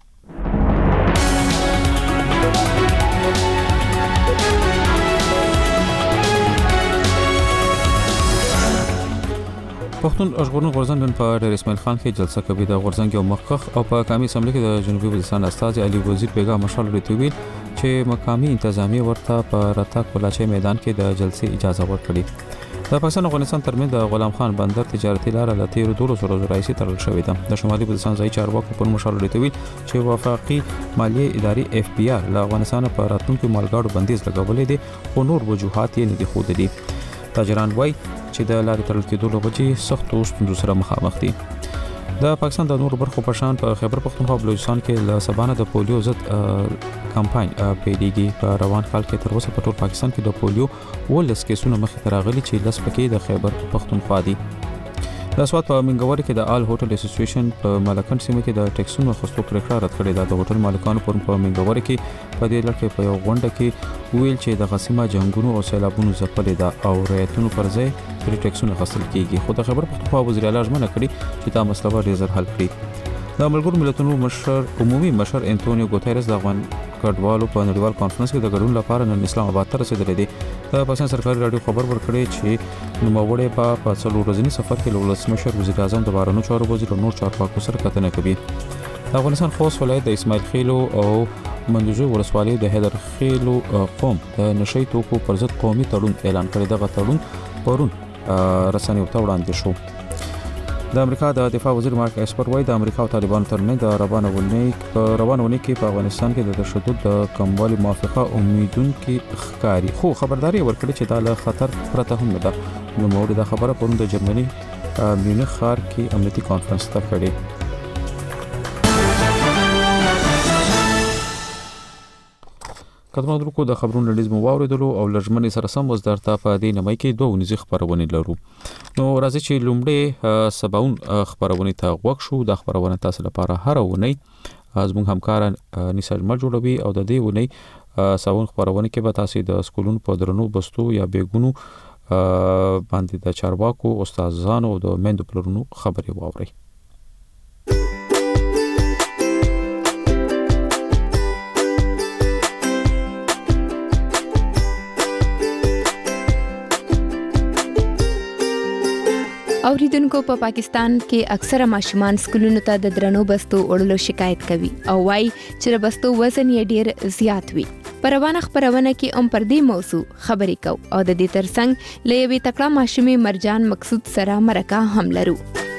Speaker 1: پښتون ژغورنې غورځنګ نن په ډېر اسماعیل خان کې جلسه کوي. د غورځنګ یو مخکخ او په قومي اسمبلی کې د جنوبي وزیرستان استازي علي وزیر بیگا مشال ریتویل چې مقامي انتظامیه ورته په راتګ کولاچي میدان کې د جلسې اجازه ورکړي. د پاکستان او افغانستان ترمنځ د غلام خان بندر تجارتي لار له تیر دولس ورځو راځي تړل شوې ده. د شمالي وزیرستان ځای چارواکو په مشال ریتویل چې وفاقي مالیه ادارې اف بي آر له افغانستان په راتلونکو مالګاډو بندیز لګولې دي خو نور وجوهات یې نه دي ښودلي. تاجران وایي چې د لارې تړل کېدو له وجې سختو ستونزو سره مخامخ دي. د پاکستان د نورو برخو په شان په خیبر پختونخوا او بلوچستان کې له سبانه د پولیو ضد کمپاین پیلېږي. په روان کال کې تر اوسه په ټول پاکستان کې د پولیو ولس کیسونه مخې ته راغلي چې لس پکې د خیبر پختونخوا دي. د سواد په منګور کې د آل هوټل اسوسییشن په ملکن سیمه کې د ټیکسونو خصوصي پریکړه رد کړې ده. د هوټل مالکانو پر په منګور کې په دې لړ کې په یو غونډه کې ویل چې د غسیمه جنگونو او سیلابونو ځپلې ده او رعایتونو پر ځای پر ټیکسونو غسل کیږي. خو د خبر پختونخوا وزیر اعلی ژمنه کړې چې دا مسله به ډېر زر حل کړي. د ملګرو ملتونو مشر عمومي مشر انټونیو ګوتيرس د افغان کډوالو په نړیوال کانفرنس کې د ګډون لپاره نن اسلام آباد ته رسیدلی دی. د پاکستان سرکاري راډیو خبر ورکړی چې نوموړی په په څلور ورځني سفر کې له ولسمشر وزیر اعظم د بهرنیو چارو وزیر او نور چارواکو سره کتنه کوي. د افغانستان خوست ولایت د اسماعیل خیلو او مندوزو ولسوالۍ د حیدر خیلو قوم د نشئی توکو پر ضد قومي تړون اعلان کړی. دغه تړون پرون رسنیو ته وړاندې شو. د امریکا د دفاع وزیر مارک اسپر وایي د امریکا او طالبانو ترمنځ د روانه ونې په روانه ونې کې په افغانستان کې د تشدد د کموالي موافقه امیدونکي ښکاري خو خبرداري ورکړي چې دا له خطر پرته هم نه ده. نوموړي دا خبره پرون د جرمني میونخ ښار کې امنیتي کانفرنس ته کړې. کتمه درکو د خبرونو لړیز مو واوریدلو او لجمنې سره سم وز درته په دې نمای کې دوه ونیزي خبرونه لرو. نو راځي چې لومړی سباون خبرونه ته وښ شو. د خبرونه تاسو لپاره هر ونی زموږ همکار نثار مل جوړوي او د دې ونی سباون خبرونه کې به تاسو د سکولونو په درنو بستو یا بیګونو باندې د چارواکو استادانو او د مندو پلرونو خبري واوري.
Speaker 2: اوریدونکو په پاکستان کې اکثره ماشومان سکولونو ته د درنو بستو وړلو شکایت کوي او وايي چې د بستو وزن یې ډیر زیات وي. په روانه خبرونه کې هم پر دې موضوع خبرې کوو او د دې ترڅنګ له یوې تکړه ماشومې مرجان مقصود سره مرکه هم لرو.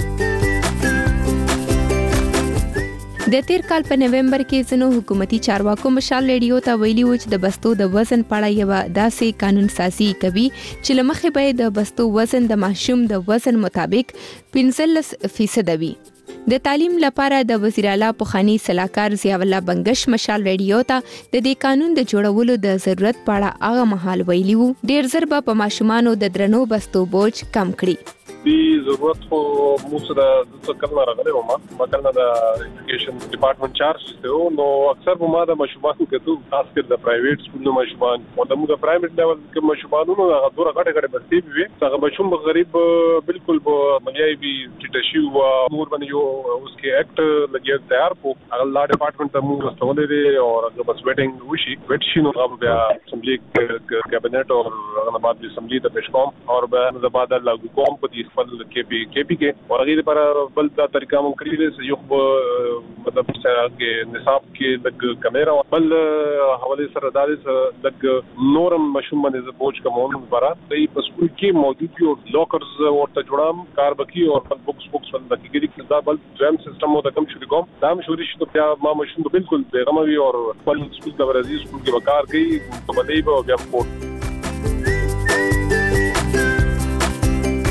Speaker 2: د تیر کال په نومبر کې ځینو حکومتي چارواکو مشال ریډیو ته ویلي و چې د بستو د وزن په اړه یو داسې قانون سازي کوي چې لمخې به د بستو وزن د ماشوم د وزن مطابق پنځلس فیصد وي. د تعلیم لپاره د وزیر اعلی پوخانی صلاحکار ضیاء الله بنگش مشال ریډیو ته د دې قانون د جوړولو د ضرورت په اړه هغه مهال ویلي و ډیر زر به په ماشومانو د درنو بستو بوج کم کړي.
Speaker 3: دی ضرورت خو موږ د څه کله راغلی و ما مکرنه د ایجوکیشن ډپارټمنټ چارج ته نو اکثر به ما د مشروعاتو کېدو خاص کر د پرایویټ سکولونو مشروعان او د موږ پرایویټ لیول کې مشروعانو هغه ډوره غټه غټه بستې وي هغه مشروع به غریب بالکل به مليای بي چې تشي او نور باندې یو اوس کې اکټ لګي تیار کو هغه لا ډپارټمنټ ته موږ استولې دي او هغه بس ویټینګ وشي ویټ شي نو هغه بیا اسمبلی کابینټ او هغه بعد اسمبلی ته پیش کوم او به بعد لاګو کوم په دې خپل کې پی کې پی کې ورغې لپاره بل دا طریقه مون کړی دي یو مطلب چې نصاب کې لګ کیمرا بل حواله سره دالس لګ نورم مشوم باندې بوج کومون لپاره د په سکول کې موجود یو لاکرز ورته جوړام کار بکی او بل بوکس بوکس ول بکی کې دا بل ډرام سیستم مو د کم شو کوم دا مشورې شته بیا ما مشوم بالکل پیغام وی او بل سکول د ورزي سکول کې وکړ کوي په دې به بیا پورت.
Speaker 2: په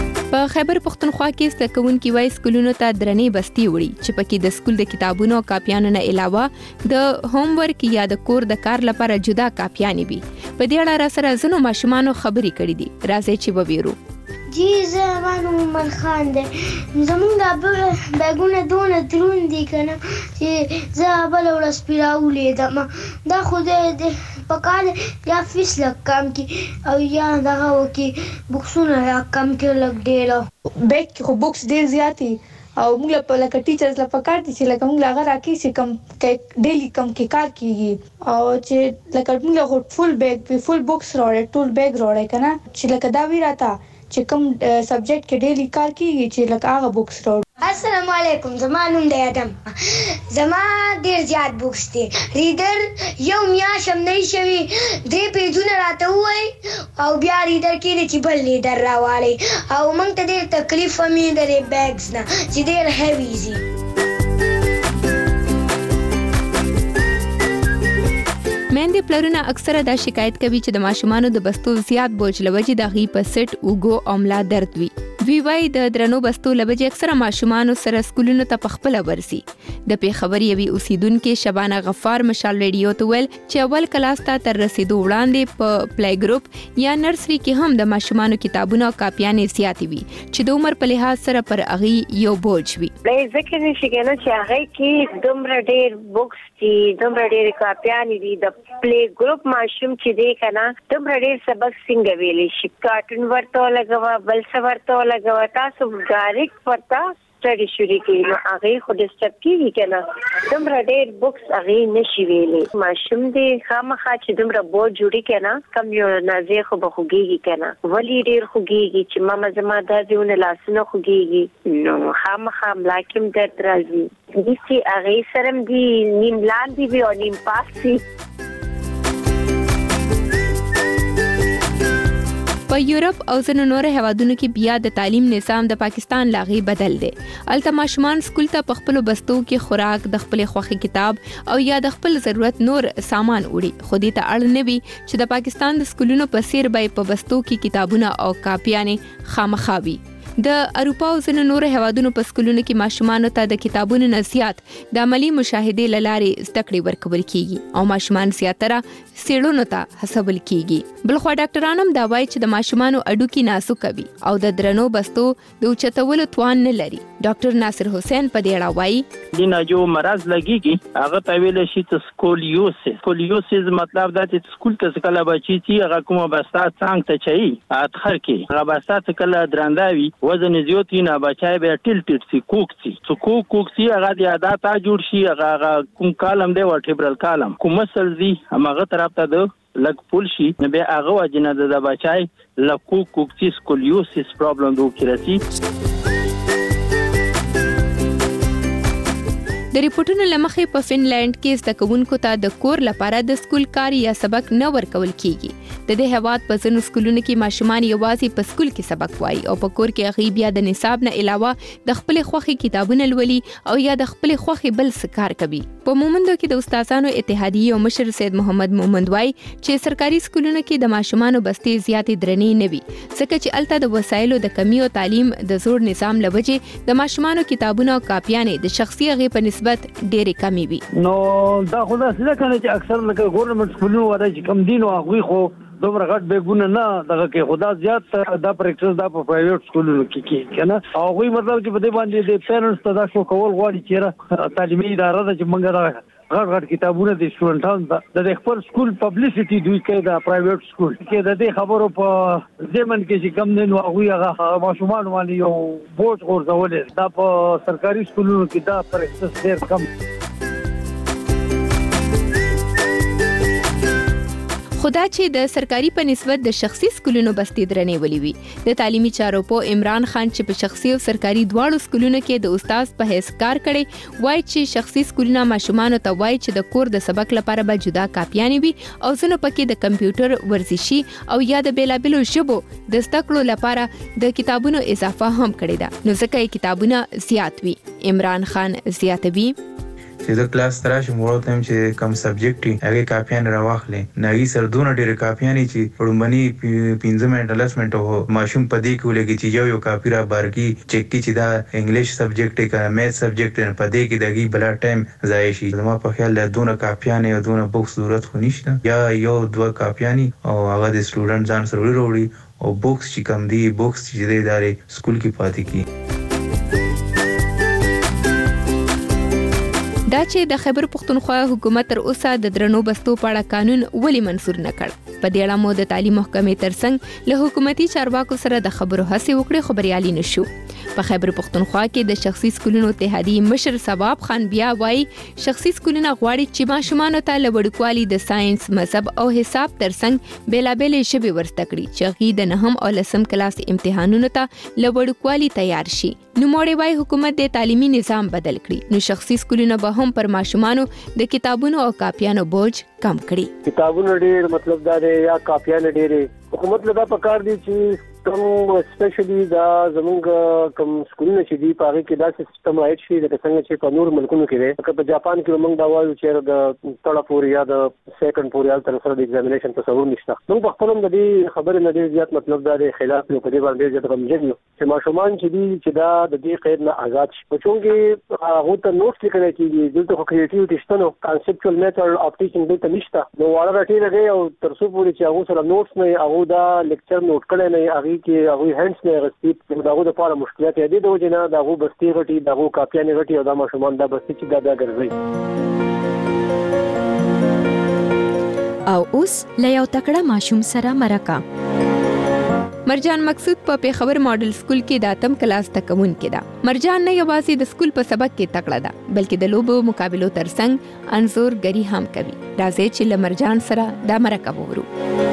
Speaker 2: په خیبر پښتونخوا کې زده کوونکي وایي سکولونو ته درنې بستي وړي چې پکې د سکول د کتابونو او کاپیانو نه علاوه د هوم ورک یا د کور د کار لپاره جدا کاپیانې وي. په دې اړه را سره ځینو ماشومانو خبرې کړې دي. راځئ چې وویرو.
Speaker 7: جی زمان عمر خان دی. زمونږ بیګونه دونه دروند دي که نه چې زه بله ورځ پرې راولیدم. دا خو د پکار یا فیس لږ کم کړي او یا دغه وکړي بکسونه را کم کړي لږ ډېره.
Speaker 9: بیګ کې خو بکس ډېر زیات دي او موږ له لکه ټیچرز له پکار دي چې لکه موږ هغه راکړي چې کم ډیلی کم کې کار کېږي او چې لکه موږ له فول بیګ فول بکس راوړی ټول بیګ راوړی که نه چې لکه دا وي راته چې کوم سبجیکټ کې ډیلی کار کېږي چې لکه هغه بکس راوړو.
Speaker 7: السلام علیکم. زما نوم دی ادم. زما ډېر زیات بکس دی. ریډر یو میاشت هم نه شوي درې پیجونه راته ووایي او بیا ریډر کېږي چې بل ریډر راواړئ او موږ ته ډېر تکلیف هم یې د دې بیګز نه چې ډېر هیوي ځي.
Speaker 2: میندې پلرونه اکثره دا شکایت کوي چې د ماشومانو د بستو زیات بوج لوجې د غي په سټ اوګو او ملا درد وي. وی وای د درنو بستو لوجې اکثره ماشومانو سره سکولونو ته پخپل ورسي. د پیښور یوي اوسیدونکو شبانه غفار مشال ریډیو ته ویل چې اول کلاس ته تر رسیدو وړاندې په پلی ګروپ یا نرسري کې هم د ماشومانو کتابونه او کاپیانې زیاتې وي چې د عمر په لحاظ سره پر اغي یو بوج وي.
Speaker 10: لې ځکه چې کنه چې هغه کې دومره ډېر بوکس دي دومره ډېر کاپیانې دي. د پلی ګروپ ماشوم چې دی کنه دومره ډېر سبق څنګه ویلی شي. کارټون ورته لګوا بل څه ورته لګوا تاسو ډایرکټ ورته سټډي شروع کړئ نو هغه خو ډسټرب کیږي کنه دومره ډېر بوکس هغه نشي ویلی. ماشوم دی خامخا چې دومره بوج جوړي کنه کم یو نازې خو به خوږیږي کنه ولی ډېر خوږیږي چې ماما زما د دیونه لاسونه خوږیږي نو خامخا ملاکم درد راځي. دې هغه سره دی نیم لاندې وي او نیم پاسي.
Speaker 2: په یورپ او ځینو نورو هیوادونو کې بیا د تعلیم نظام د پاکستان لاغي بدل دی. الته ماشومان سکول ته په خپل بستو کې خوراک د خپل خوخي کتاب او یا د خپل ضرورت نور سامان وړي. خو دې ته اړ نه وي چې د پاکستان د سکولونو په سیر به په بستو کې کتابونه او کاپیانې خامخا وي. د اروپا او ځینو نورو هیوادونو په سکولونو کې ماشومانو ته د کتابونو نه زیات د عملی مشاهدې له لارې زده کړې ورکول کیږي او ماشومان زیاتره څېړنو ته هڅول کیږي. بلخوا ډاکټران هم دا وایي چې د ماشومانو اډوکي نازک وي او د درنو بستو د اوچتولو توان نه لري. ډاکټر ناصر حسین په دې اړه وایي
Speaker 11: دینه جو مرض لګيږي هغه ته ویل شي ته سکولیوسس. سکولیوسس مطلب دا چې سکول ته کله بچی چې هغه کومه بستا څنګه ته چي اخر کې هغه بستا کله درنداوي وزن زیات نه بچای به ټیل ټیل سي کوکسي سو کوک کوکسي هغه د عادت جوړ شي هغه کوم کالم دی ورټبرل کالم کوم مسل دي هغه طرف ته د لګ پول شي نه به هغه وجنه د بچای لکو کوکسي سکولیوسس پرابلم دوه کیږي.
Speaker 2: د ریپورتونو لمخې په فنلند کې زده کوونکو ته د کور لپاره د سکول کار یا سبق نه ورکول کیږي. د دې هیواد په ځینو سکولونو کې ماشومان یوازې په سکول کې سبق وایي او په کور کې هغوی بیا د نصاب نه علاوه د خپلې خوښې کتابونه لولي او یا د خپلې خوښې بل څه کار کوي. په مومندو کې د استادانو اتحادیې او مشر سید محمد مومند وایي چې سرکاري سکولونو کې د ماشومانو بستې زیاتې درنې نه وي ځکه چې الته د وسایلو د کمی او تعلیم د زوړ نظام له وجې د ماشومانو کتابونه او کاپیانې د شخصي هغې په نسبت ډېرې کمې وي.
Speaker 12: نو دا خو داسې ده کنه چې اکثر لکه ګورنمنټ سکولونو ودا چې کم دي نو هغوی خو دومره غټ بیګونه نه دغه کې خدا زیات دا پریکټس دا په پرایویټ سکولونو کې کې کنه هغوی مطلب چې په دې باندې د پیرنټس ته دا شو کول غواړي چې تعلیمي اداره ده چې موږ دا غټ غټ کتابونه د سټوډنټانو د خپل سکول پبلسټي دوی کوي د پرایویټ سکول کې د دې خبرو په ځمن کې چې کم نه نو هغوی هغه ماشومان باندې یو بوج غورځول دا په سرکاري سکولونو کې دا پریکټس ډېر کم.
Speaker 2: خدا چې د سرکاري په نسبت د شخصي سکولونو بستې درنې ولې وي. د تعلیمي چارو په عمران خان چې په شخصي او سرکاري دواړو سکولونو کې د استاد په حیث کار کړي وایي چې شخصي سکولونه ماشومانو ته وایي چې د کور د سبق لپاره به جدا کاپیانې وي او ځینو پکې د کمپیوټر ورزشي او یا د بیلابیلو ژبو د زده کړو لپاره د کتابونو اضافه هم کړې ده نو ځکه یې کتابونه زیات وي. عمران خان زیاتوي
Speaker 5: چې د کلاس تراشم ورته چې کم سبجیکټ هغه کاپیان راوخلې نغي سر دونه ډېر کاپیان چې پړمنی پنځه منټه لاس منټه ماشوم پدې کې ولګي چې یو یو کاپی را بارګي چک کی چې دا انګلیش سبجیکټ کې میث سبجیکټ پدې کې دغه بل ټایم ضایع شي زما په خیال له دونه کاپیان او دونه بوکس ضرورت خو نشته یا یو دوه کاپیانی او هغه د سټوډنټ ځان سره وروړي او بوکس چې کم دی بوکس چې د ادارې سکول کې پاتې کی
Speaker 2: دا چې د خیبر پښتونخوا حکومت تر اوسه د درنو بستو په اړه قانون ولې منسور نه کړ په دې اړه مو د تعلیم محکمې ترڅنګ له حکومتي چارواکو سره د خبرو هڅې وکړې خو بریالي نشو په خیبر پښتونخوا کې د شخصي سکولونو اتحادیې مشر ثواب خان بیا وایي شخصي سکولونه غواړي چې ماشومانو ته له وړوکوالي د ساينس مذهب او حساب ترڅنګ بیلابېلې ژبې ورزده کړي چې هغوی د نهم او لسم کلاس امتحانونو ته له وړوکوالي تیار شي نوموړی وایي حکومت د تعلیمي نظام بدل کړي نو شخصي سکولونه به هم پر ماشومانو د کتابونو او کاپیانو بوج کم کړي
Speaker 8: کتابونه ډېر مطلب دا دی یا کاپیانه ډېرې حکومت له دا پکار دي چې کوم اسپیشلی دا زمونږ کوم سکولونه چې دی په هغه کې دا سیستم راځي چې د څنګه چې په نور ملکونو کې دی لکه په جاپان کې موږ دا وایو چې د تړه پورې یا د سیکنډ پورې یا تر سره د ایگزامینیشن تصور نشته موږ په خپل د دې خبرې نه ډېر زیات مطلب دا دی خلاف یو په دې باندې زیات غمجن یو چې ماشومان چې دی چې دا د دې قید نه آزاد شي په چونګې هغه ته نوټس لیکل کېږي دلته خو کریټیویټي شته نو کانسپچوال میثډ اف ټیچینګ دلته نشته نو واړه راټي لګي او تر څو پورې چې هغه سره نوټس نه هغه دا لیکچر نوٹ کړي نه هغه کې هغه هند نه غستی دغه د پاره مشکلات دي د وجه نه دغه بستی غټي دغه کاپیانې غټي او د ماشومان د بستی چې دا دا ګرځي
Speaker 13: او اوس له یو تکړه ماشوم سره مرکه
Speaker 2: مرجان مقصود په پیښور ماډل سکول کې د اتم کلاس تکون کې ده مرجان نه یوازې د سکول په سبق کې تکړه ده بلکې د لوبو مقابلو ترڅنګ انزورګری هم کوي راځي چې له مرجان سره د مرکه وورو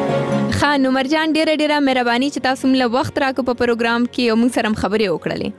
Speaker 2: خان مرجان ډیره ډیره مهرباني چې تاسو موږ وخت راکو په پروګرام کې او موږ سره خبرې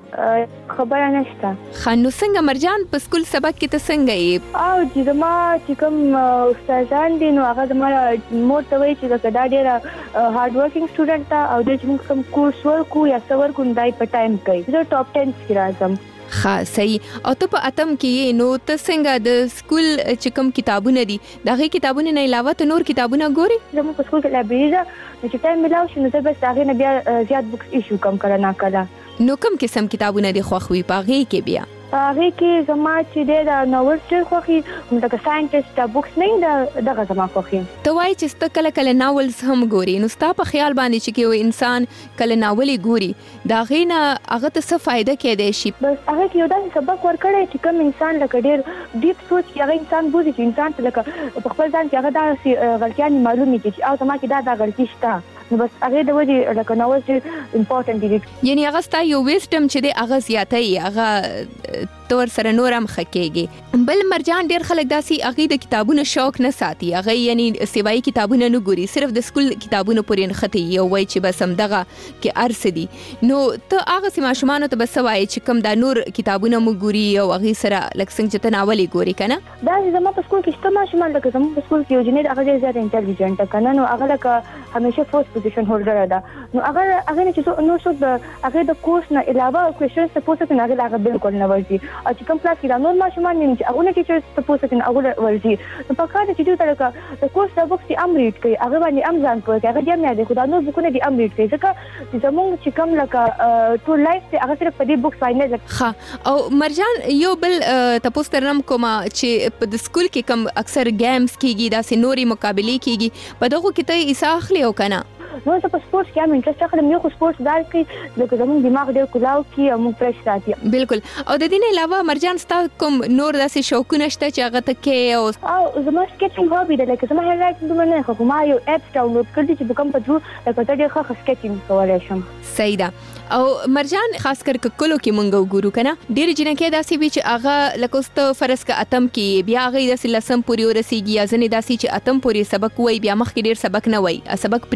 Speaker 2: وکړلې
Speaker 9: خبره نشته
Speaker 2: خان نو څنګه مرجان په سکول سبق کې ته څنګه یې
Speaker 9: او چې زما چې کوم استادان دي نو هغه زما مور ته وایي چې دا ډیره هارد ورکینګ سټوډنټ دا او د موږ کوم کورس ورکو یا څور کوم دای په ټایم کوي زه ټاپ ټن کې راځم
Speaker 2: ښه صحیح او ته په اتم کې نو ته څنګه د سکول چې کوم کتابونه دي دغه کتابونه نه علاوه ته نور کتابونه ګوري
Speaker 9: زموږ په سکول کې لایبرری ده چې ټایم ملاو شي نو زه بس هغه نه بیا زیات بوکس ایشو کم کړه نه کړه
Speaker 2: نو کوم قسم کتابونه دي خوښوي پاغي کې بیا
Speaker 9: هغه کې زما چې د نوول ډېر خوښي لکه ساينټیسټ بوکس نه د دغه زما خوښي
Speaker 2: ته وایي چې ست کله کله ناولز هم ګوري نو ستا په خیال باندې چې یو انسان کله ناولي ګوري دا غینه هغه ته څه فائدہ کې دی شي
Speaker 9: بس هغه کې یو داسې سبق ورکړی چې کوم انسان لکه ډېر ډیپ سوچ هغه انسان بوزي چې انسان ته لکه په خپل ځان کې هغه داسې غلطیان معلومې دي چې او زما کې دا د غلطي شته نو بس هغه د وجه لکه ناول چې امپورټنت دي
Speaker 2: یعنی هغه ستا یو ویسټم چې دی هغه زیاتای هغه تور سره نورم خکېږي بل مرجان ډیر خلک داسي هغه د کتابونو شوق نه ساتي هغه یعنی سیوای کتابونه نه ګوري صرف د سکول کتابونو پورې نه ختی یو وای چې بس هم دغه کې ارس دي نو ته هغه سیمه شمانو ته بس وای چې کوم د نور کتابونه مو ګوري او هغه سره لکه څنګه چې تناولي ګوري کنه
Speaker 9: دا زما په سکول کې شته ماشومان لکه زما په سکول کې یو جنید هغه ډیر انټيليجنت کنه نو هغه لکه همیشه فرست پوزیشن هولډر ده نو هغه هغه نه چې نو څو د هغه د کورس نه علاوه کوېشنز ته پوسټ نه هغه هغه بالکل نه ورځي او چې کوم کلاس کې نور ماشومان نه چې هغه ټیچرز ته پوسټ نه هغه ورځي نو په کار چې دوی تلکه د کورس سبق سي امریټ کوي هغه باندې امزان کوي هغه یم نه دي خدای نو بکونه دي امریټ کوي ځکه چې زمونږ چې کوم لکه ټول لایف ته هغه صرف په دې بوکس باندې لکه
Speaker 2: ها او مرجان یو بل تاسو ترنم کومه چې په د سکول کې کم اکثر گیمز کیږي دا سي نوري مقابله کیږي په دغه کې ته ایسا اخلي او کنه
Speaker 9: نو زه په سپورت کې هم انټرست اخلم یو خو سپورت دال کې لکه زموږ دماغ ډېر کلاو کې او موږ فرش ساتي
Speaker 2: بالکل او د دې نه علاوه مرجان ستا کوم نور داسې شوقونه شته چې هغه ته کې او
Speaker 9: او زما سکیچینګ هابي ده لکه زما هر رایټ دومره نه خو ما یو اپس ډاونلوډ کړی چې په کوم په درو لکه ته ډېر ښه سکیچینګ کولای شم
Speaker 2: صحیح ده او مرجان خاص کر کلو کې مونږ وګورو کنه ډېر جنکه داسې وی چې هغه لکه است فرض ک اتم کې بیا هغه داسې لسم پوری ورسیږي یا ځنې داسې چې اتم پوری سبق وای بیا مخکې ډېر سبق نه وای سبق پریک دی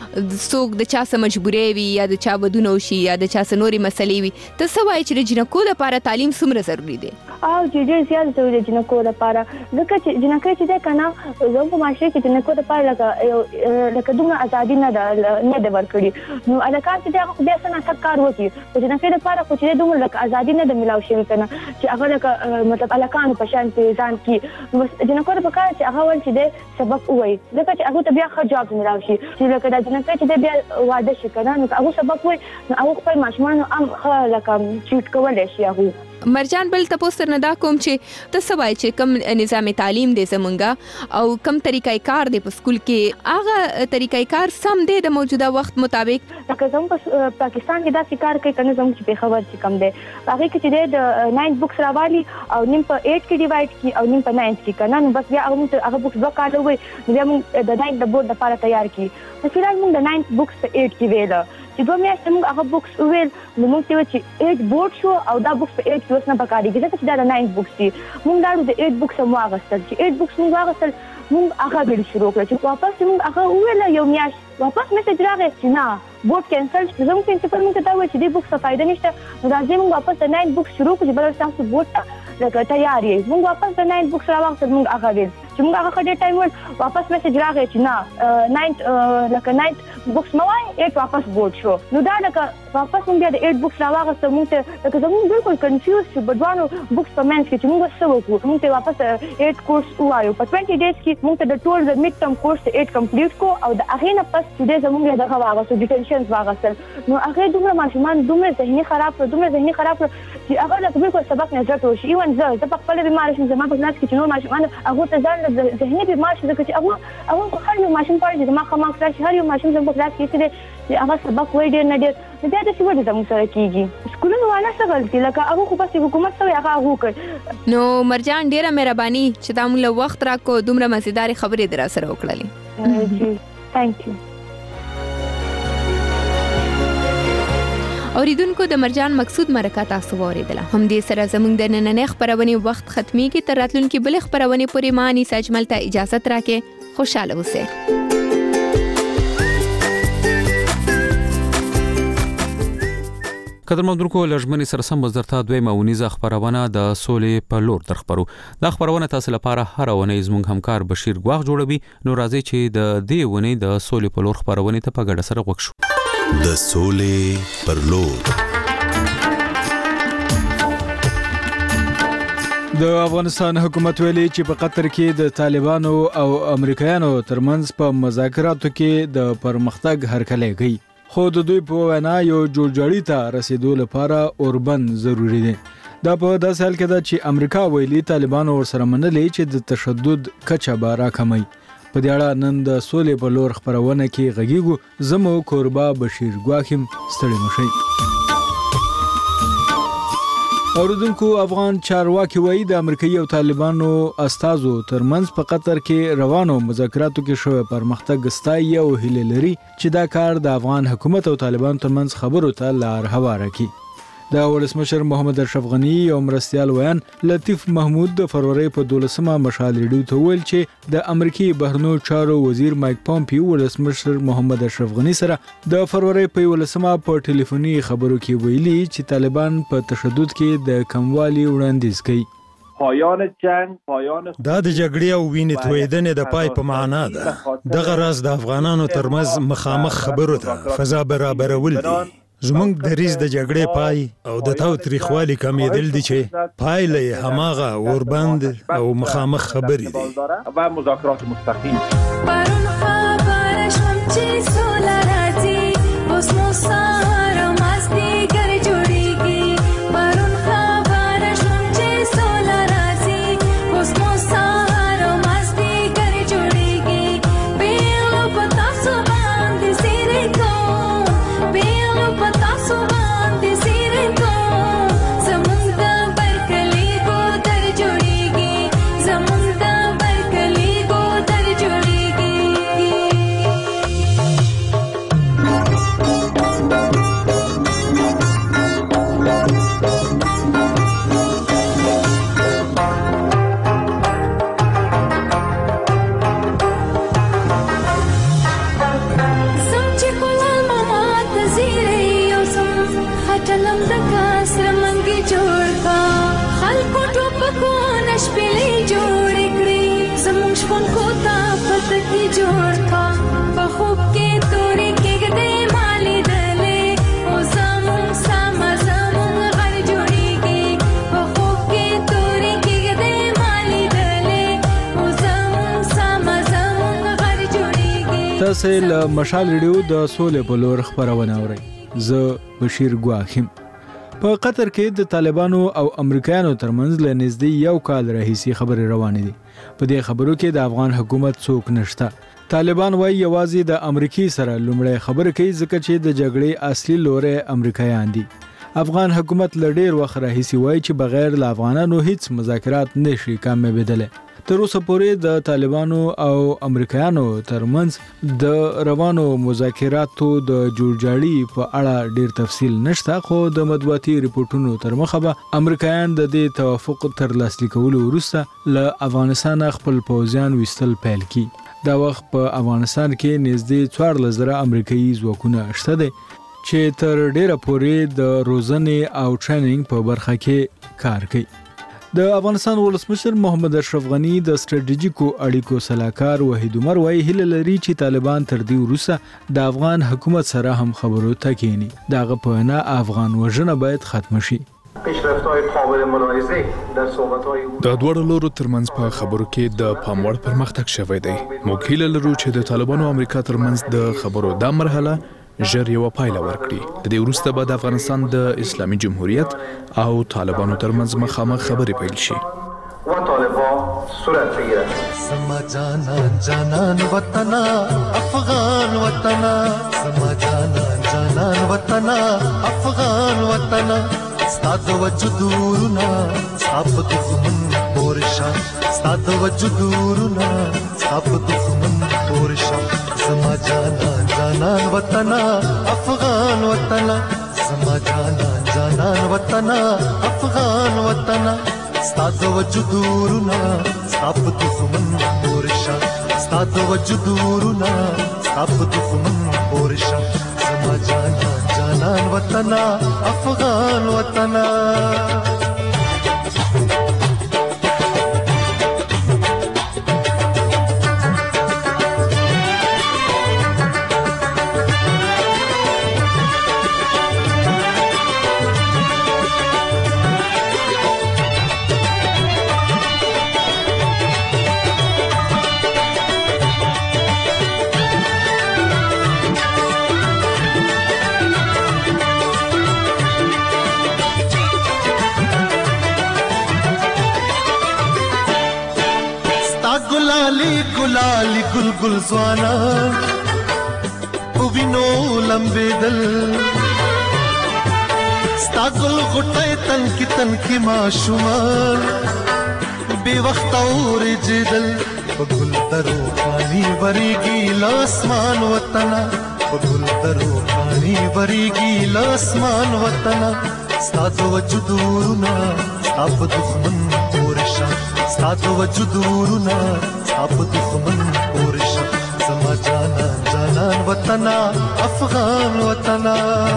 Speaker 2: څوک د چا سره مجبورې وي یا د چا بدونه وشي یا د چا سره نورې مسلې وي، ته څه وایې چې د جنکو لپاره تعلیم څومره ضروري دی؟
Speaker 9: او چې ډېر زیات ضروري دی جنکو لپاره، ځکه چې جنکۍ چې دی که نه زموږ په معاشره کې جنکو لپاره لکه یو لکه دومره ازادي نه ده نه ده ورکړې. نو هلکان چې دی هغه خو بیا څه ناڅه کار وکړي، خو جنکۍ لپاره خو چې دی دومره لکه ازادي نه ده میلاو شوې که نه چې هغه لکه مطلب هلکانو په شان پرې ځان کړي. نو بس جنکو ته پکار چې هغه ول چې دی سبق ووایي، ځکه چې هغوی ته بیا ښه جاب میلاو شي چې لکه دا جنکۍ چې دی بیا واده شي که نه نو که هغوی سبق ووایي نو هغوی خپل ماشومانو هم ښه لکه ټریټ کولی شي هغوی.
Speaker 2: مرجان بل تاسو سره دا کوم چې ته څه وایې چې کوم نظام تعلیم دی زمونږه او کوم طریقې کار دی په سکول کې، هغه طریقې کار سم دی د موجوده وخت مطابق؟
Speaker 9: لکه زموږ په پاکستان کې داسې کار کوي که نه زموږ چې پېښور چې کوم دی هغې کې چې دی د ناینت بکس راوالي او نیم په ایټ کې ډیوایډ کړي او نیم په ناینت کې که نه نو بس بیا هغه موږ هغه بکس دوه کاله ووایي نو بیا موږ د ناینت د بورډ لپاره تیار کړي. نو فلحال موږ د ناینت بکس په ایټ کې ویله چې دوه میاشتې موږ هغه بکس وویل نو موږ ته وویل چې ایټ بورډ شو او دا بکس په ایټ کې اوس نه پکارېږي ځکه چې دا د ناینت بکس دي. موږ لاړو د ایټ بکس هم واغېستل چې ایټ بکس موږ واغېستل موږ هغه ویل شروع کړه چې واپس چې موږ هغه وویله یو میاشت واپس میسج راغی چې نه بورډ کینسل شو. زموږ پرنسپل موږ ته دا وویل چې دې بکس ته فایده نشته نو راځئ موږ واپس د ناینت بکس شروع کړو چې بله ستاسو بورډ ته لکه تیار یې. موږ واپس د ناینت بکس راواغېستل موږ هغه ویل چې موږ هغه ښه ډېر ټایم وویل واپس میسج راغی چې نه ناینت لکه ناینت بکس مه وایئ ایټ واپس بورډ شو. نو دا لکه واپس موږ بیا د ایټ بکس راواغېسته موږ ته لکه زموږ بالکل کنفیوز شو په دوانو بکس په منځ کې چې موږ څه وکړو. موږ ته واپس ایټ کورس ووایو په ټوینټي ډیز کې موږ ته د ټول د میډ ټرم کورس د ایټ کمپلیټ کو او د هغې نه پس چې دی زموږ دغه واغېستو ډیټنشنز واغېستل نو هغې دومره ماشومان دومره ذهني خراب کړه دومره ذهني خراب کړه چې هغه لکه بالکل سبق نه زده وشي. ایون زه زه په خپله بیماره شم زما په کلاس کې چې نور ماشومان هغو ته ځان ذهني بیمار شي ځکه چې هغه هغه هر یو ماشوم غواړي چې زما ښه مارکس راشي، هر یو ماشوم زموږ په کلاس کې چې دی چې هغه سبق وایي ډېر نه ډېر نو بیا داسې ولې زموږ سره کېږي؟ سکولونو والا څه غلطي لکه هغو خو بس حکومت څه وایي هغه هغو کوي.
Speaker 2: نو مرجان ډېره مهرباني چې تا موږ له وخت راکړو دومره مزیدارې خبرې در سره وکړلې.
Speaker 9: جی تھینک یو.
Speaker 2: اوریدونکو د مرجان مقصود مرکه تاسو واوریدله. هم دې سره زموږ د نننۍ خبرونې وخت ختمېږي. تر راتلونکي بلې خبرونې پورې ما انیس اجمل ته اجازه راکړئ. خوشاله اوسئ.
Speaker 1: قدرمنونکو لږمنې سره سم وزرتا دویمه ونیزه خبرونه د سولې په لور در خبرو. دا خبرونه تاسو لپاره هر ونې زموږ همکار بشیر غواغ جوړوي. نو راځي چې د دې ونې د سولې په لور خبرونه ته په ګډه سره وکړو.
Speaker 4: د سولې پر لور.
Speaker 14: د افغانستان حکومت ویلي چې په قطر کې د طالبانو او امریکایانو ترمنځ په مذاکراتو کې د پرمختګ هرکلی کوي، خو د دوی په وینا یو جوړجاړي ته رسیدو لپاره اوربند ضروری دی. دا په داسې حال کې ده چې امریکا ویلي طالبانو ورسره منلي چې د تشدد کچه به راکموي. په دې اړه نن د سولې په لور خبرونه کې غږیږو. زمو کوربا بشیر ګواخیم ستړي مشي. اوریدونکو افغان چارواکي وایي د امریکایي او طالبانو استازو ترمنځ په قطر کې روانو مذاکراتو کې شوی پرمختګ ستایي او هیله لري چې دا کار د افغان حکومت او طالبانو ترمنځ خبرو ته لار هواره کړي. د ولسمشر محمد اشرف غنی او مرستيال ویان لطیف محمود د فروری په دولسمه مشال ریډیو ته ویل چې د امریکای بهرنیو چارو وزیر مایک پامپیو ولسمشر محمد اشرف غنی سره د فروری په ولسمه په ټلیفوني خبرو کې ویلي چې طالبان په تشدد کې د کموالي وړاندیز کوي.
Speaker 15: پایان جنگ پایان
Speaker 16: دا د جګړې او وینې تویدنې د پای په معنا ده. دغه راز د افغانانو ترمنځ مخامخ خبرو ته فضا برابرول دي. زمونږ دریځ د جګړې پای او د تاوتریخوالي کمیدل دي چې پایله یې هماغه اوربند او مخامخ خبرې دي
Speaker 15: و مذاکرات مستقیم.
Speaker 17: پرون خبر شوم چې سوله راځي اوس مو سهار او مازدیګر جوړیږي. پرون خبر شوم چې سوله راځي اوس مو سهار او مازدیګر جوړیږي. پیغلو په تاسو باندې سیرې کوم پیغلو په تاسو باندې سیرې کوم زمونږ د برکلي ګودر جوړیږي زمونږ د برکلي ګودر جوړیږي. شپېلې جوړې کړې زموږ شپون کوتا پتکي جوړ کا په خوب کې تورې کېږدې مالې دلې او زموږ سما زموږ غر جوړېږي په خوب کې تورې کېږدې مالې دلې او زموږ سما زموږ غر جوړېږي.
Speaker 14: تاسو له مشال ریډیو د سولې په لور خبرونه اورئ. زه بشیر ګواخیم. په قطر کې د طالبانو او امریکایانو ترمنځ له نږدې یو کال راهیسې خبرې روانې دي. په دې خبرو کې د افغان حکومت څوک نشته. طالبان وايي یوازې د امریکای سره لومړی خبرې کوي ځکه چې د جګړې اصلي لوري امریکایان دي. افغان حکومت له ډېر وخت راهیسې وايي چې بغیر له افغانانو هیڅ مذاکرات نشي کامیابېدلی. تر اوسه پورې د طالبانو او امریکایانو ترمنځ د روانو مذاکراتو د جوړجاړي په اړه ډیر تفصیل نشته، خو د مطبوعاتي ریپورتونو تر مخه به امریکایان د دې توافق تر لاسلیک کولو وروسته له افغانستان خپل پوځیان وستل پیل کړي. دا وخت په افغانستان کې نږدې څوارلس زره امریکایي ځواکونه شته دي چې تر ډیره پورې د روزنې او ټریننګ په برخه کې کار کوي. د افغانستان ولسمشر محمد اشرف غنی د ستراتیژیکو اړیکو سلاکار وحید عمر وايي هیله لري چې طالبان تر دې وروسته د افغان حکومت سره هم خبرو ته کېني. دغه په وینا افغان وژنه باید ختم شي.
Speaker 18: پیشرفت‌های قابل ملاحظه در صحبت‌های
Speaker 19: د دوړو لورو ترمنځ په خبرو کې د پاموړ پرمختګ شوی دی. موږ هیله لرو چې د طالبانو او امریکا ترمنځ د خبرو د مرحله ژر یو پایله ورکړي. د دې وروسته به د افغانستان د اسلامي جمهوریت او طالبانو ترمنځ مخامخ خبرې پیل شي.
Speaker 18: و طالبان صورت بگیرد.
Speaker 20: سما جانان جانان وطنا افغان وطنا سما جانان جانان وطنا افغان وطنا ستاد وجودورنا صاحب دښمن پورشا ستاد وجودورنا صاحب دښمن پورشا سما جانان جانان وطنا افغان وطنا سما جانان جانان وطنا افغان وطنا ستاد وجودورنا صاحب دښمن پورشا ستاد وجودورنا صاحب دښمن پورشا سما جانان جانان وطنا افغان وطنا गुलाली गुल गुल स्वाना उविनो लंबे दल स्तागुल गुटे तन की तन की माशुमान बेवक्त और जिदल गुल दरो पानी भरेगी लासमान वतना गुल दरो पानी भरेगी लासमान वतना स्ताद वजुदूरना स्ताब दुश्मन पोरशा स्ताद वजुदूरना आप दुश्मन पोरशा समा जानान जानान वतना अफगान वतना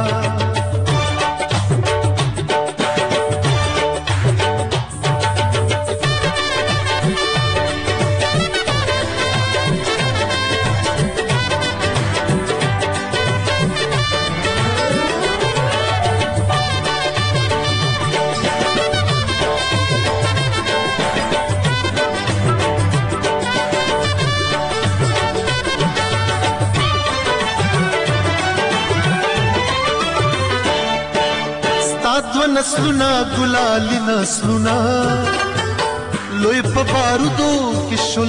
Speaker 20: नस्लुना गुलाली नस्लुना लोई په بارودو کې شل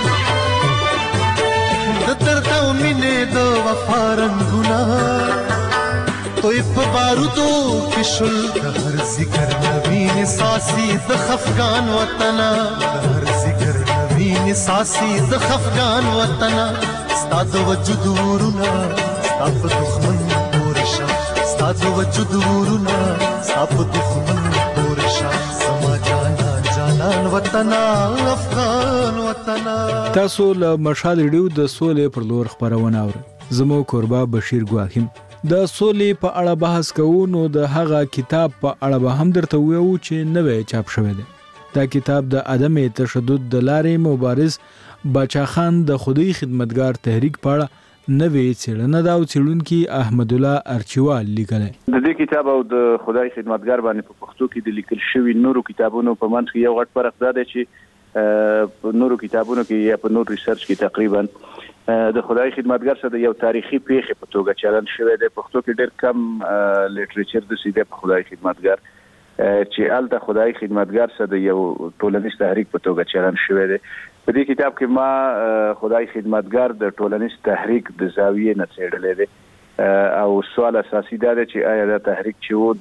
Speaker 20: د درد او مینې د وفا رنګونه توی په بارودو کې شل د هر ذکر نوین ساسي د خفغان وطنا د هر ذکر نوین ساسي د خفغان وطنا ستاد وجود ورونه ستاد دښمن پورشا ستاد وجود ورونه ستاد دښمن پورشا سما جانان جانان وطنا افغان وطنا.
Speaker 14: تاسو له مشال ریډیو د سولې پر لور خبرونه اورئ. زمو قربا بشیر ګواخیم د سولې په اړه بحث کوو، نو د هغه کتاب په اړه به هم درته وایو چې نوې چاپ شوی دی. دا کتاب د عدم تشدد د لارې مبارز باچا خان د خودي خدمتګار تحریک پاړه نوې څېړنه دا او څېړونکي احمد الله ارچوال لیکلی
Speaker 15: د دې کتاب او د خدای خدمتګار باندې په پښتو کې د لیکل شوی نورو کتابونو په منځ کې یو غټ فرق دا دی چې په نورو کتابونو کې یا په نور ریسرچ کې تقریبا د خدای خدمتګار سره یو تاریخي پیښه په توګه چلن شوی دی. پښتو کې ډېر کم لیټریچر د سیده په خدای خدمتګار چې الته خدای خدمتګار سره یو ټولنیز تحریک په توګه چلن شوی دی. په دې کتاب کې ما خدای خدمتګار د ټولنیز تحریک د زاویې نه څېړلې دی او سوال اساسي دا دی چې آیا دا تحریک چې وو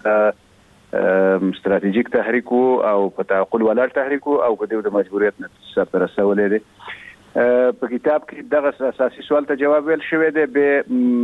Speaker 15: د ستراتیژیک تحریک وو او په تعقل ولاړ تحریک وو او په دې د مجبوریت نه سرته رسولې دی. په کتاب کې دغه اساسي سوال ته جواب ویل شوی دی به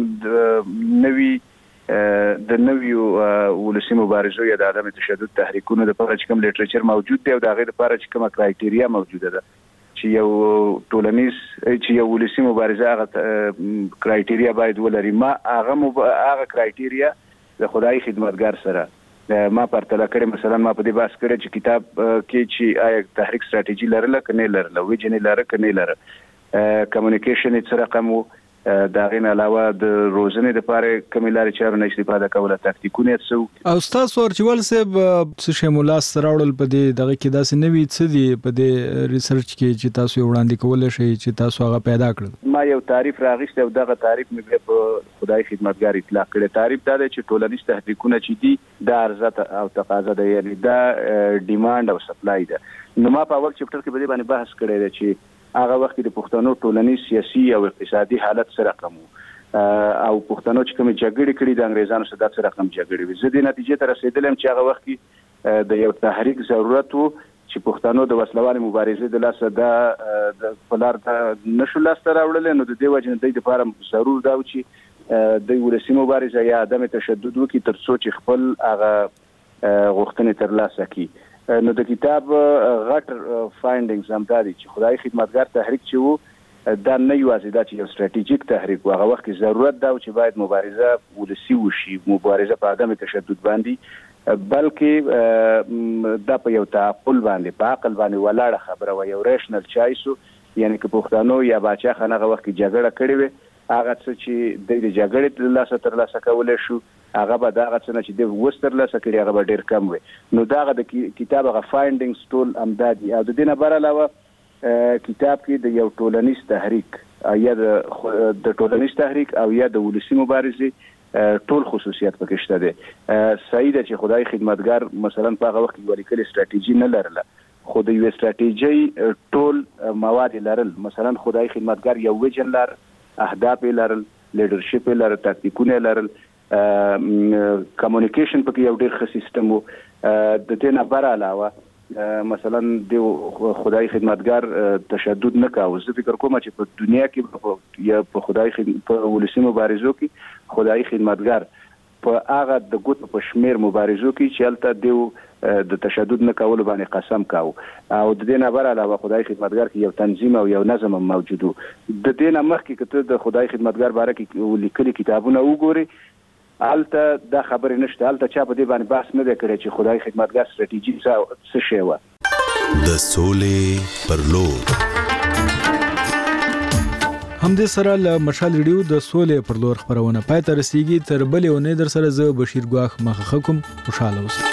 Speaker 15: نوی د نویو ولسی مبارزو یا د عدم تشدد تحریکونو لپاره چې کوم لیټریچر موجود دی او د هغې لپاره چې کومه کرایټیریا موجوده ده چې یو ټولنیز چې یو ولسی مبارزه هغه کرایټیریا باید ولري. ما هغه مب... هغه کرایټیریا د خدای خدمتګار سره ما پرتله کړې. مثلا ما په دې بحث کړی چې کتاب کې چې آیا تحریک ستراتیژي لرله که نه لرله، ویژن یې لره که نه لره، کمیونیکیشن یې څه رقم و، دا غین علاوه د روزنې لپاره کومې لارې چارو نه استفاده کوله، تاکتیکونه یې څه.
Speaker 14: او استاد ورچوال صاحب څه شی مو لاس راوړل په دې دغه کې داسې نوي څه دي په دې ریسرچ کې چې تاسو یې وړاندې کولی شئ چې تاسو هغه پیدا کړل؟
Speaker 15: ما یو تعریف راغیستی او دغه تعریف مې بیا په خدای خدمتګار اطلاق کړی. تعریف دا دی چې ټولنیز تحریکونه چې دي دا عرضه او تقاضا ده، یعنی دا ډیمانډ او سپلای ده. نو ما په اول چپټر کې په دې باندې بحث کړی دی چې هغه وخت د پښتنو ټولنیز سیاسي او اقتصادي حالت سره رقم او پښتنو چې کوم جګړې کړي د انګریزانو سره د رقم جګړې وي. زه دې نتیجې ته رسیدلم چې هغه وخت کې د یو تحریک ضرورت وو چې پښتنو د وسلوالې مبارزې د لاسه د پلار د نشو لاسته راوړل. نو د دې وجه نه د لپاره ضرور دا و چې د ولسی مبارزه یا عدم تشدد وکړي تر څو چې خپل هغه غوښتنې ترلاسه کړي. نو د کتاب غټ فایندینګز هم دا دي چې خدای خدمتګار تحریک چې وو دا نه یوازې دا چې یو ستراتیژیک تحریک و، هغه وخت کې ضرورت دا و چې باید مبارزه ولسي وشي، مبارزه په عدم تشدد باندې، بلکې دا په یو تعقل باندې په عقل باندې ولاړه خبره و، یو ریشنل چایس و. یعنی که پښتنو یا باچا خان هغه وخت کې جګړه کړې وي، هغه څه چې د جګړې له لاسه ترلاسه کولی شو هغه به دا هغه څه نه چې د اوس ترلاسه کړي هغه به ډېر کم وي. نو دا هغه د کتاب هغه فایندینګز ټول همدا دي. او د دې نه بر علاوه کتاب کې د یو ټولنیز تحریک یا د ټولنیز تحریک او یا د ولسي مبارزې ټول خصوصیات پکې شته دي. صحیح ده چې خدای خدمتګار مثلا په هغه وخت کې یوه لیکلې ستراتیژي نه لرله، خو د یوې ستراتیژۍ ټول مواد یې لرل. مثلا خدای خدمتګار یو ویژن لر، اهداف یې لرل، لیډرشپ یې لرل، تاکتیکونه یې لرل، کمیونیکیشن پکې یو ډېر ښه سیستم و. د دې نه بر علاوه مثلا د خدای خدمتګار تشدد نه کاوه. زه فکر کوم چې په دنیا کې یا په خدای په ولسي مبارزو کې خدای خدمتګار په هغه د ګوتو په شمیر مبارزو کې چې هلته دیو د تشدد نه کولو باندې قسم کاوه. او د دې نه بر علاوه خدای خدمتګار کې یو تنظیم او یو نظم موجود و. د دې نه مخکې که ته د خدای خدمتګار باره کې لیکلي کتابونه وګورې، هلته دا خبرې نشته، هلته چا په دې باندې بحث نه دی کړی چې خدای خدمتګار ستراتیژي څه شی وه.
Speaker 4: د سولې پر لور
Speaker 14: همدې سره له مشال ریډیو د سولې پر لور خبرونه پای ته رسیږي. تر بلې اونۍ در سره زه بشیر ګواښ مخه کوم. خوشاله اوسئ.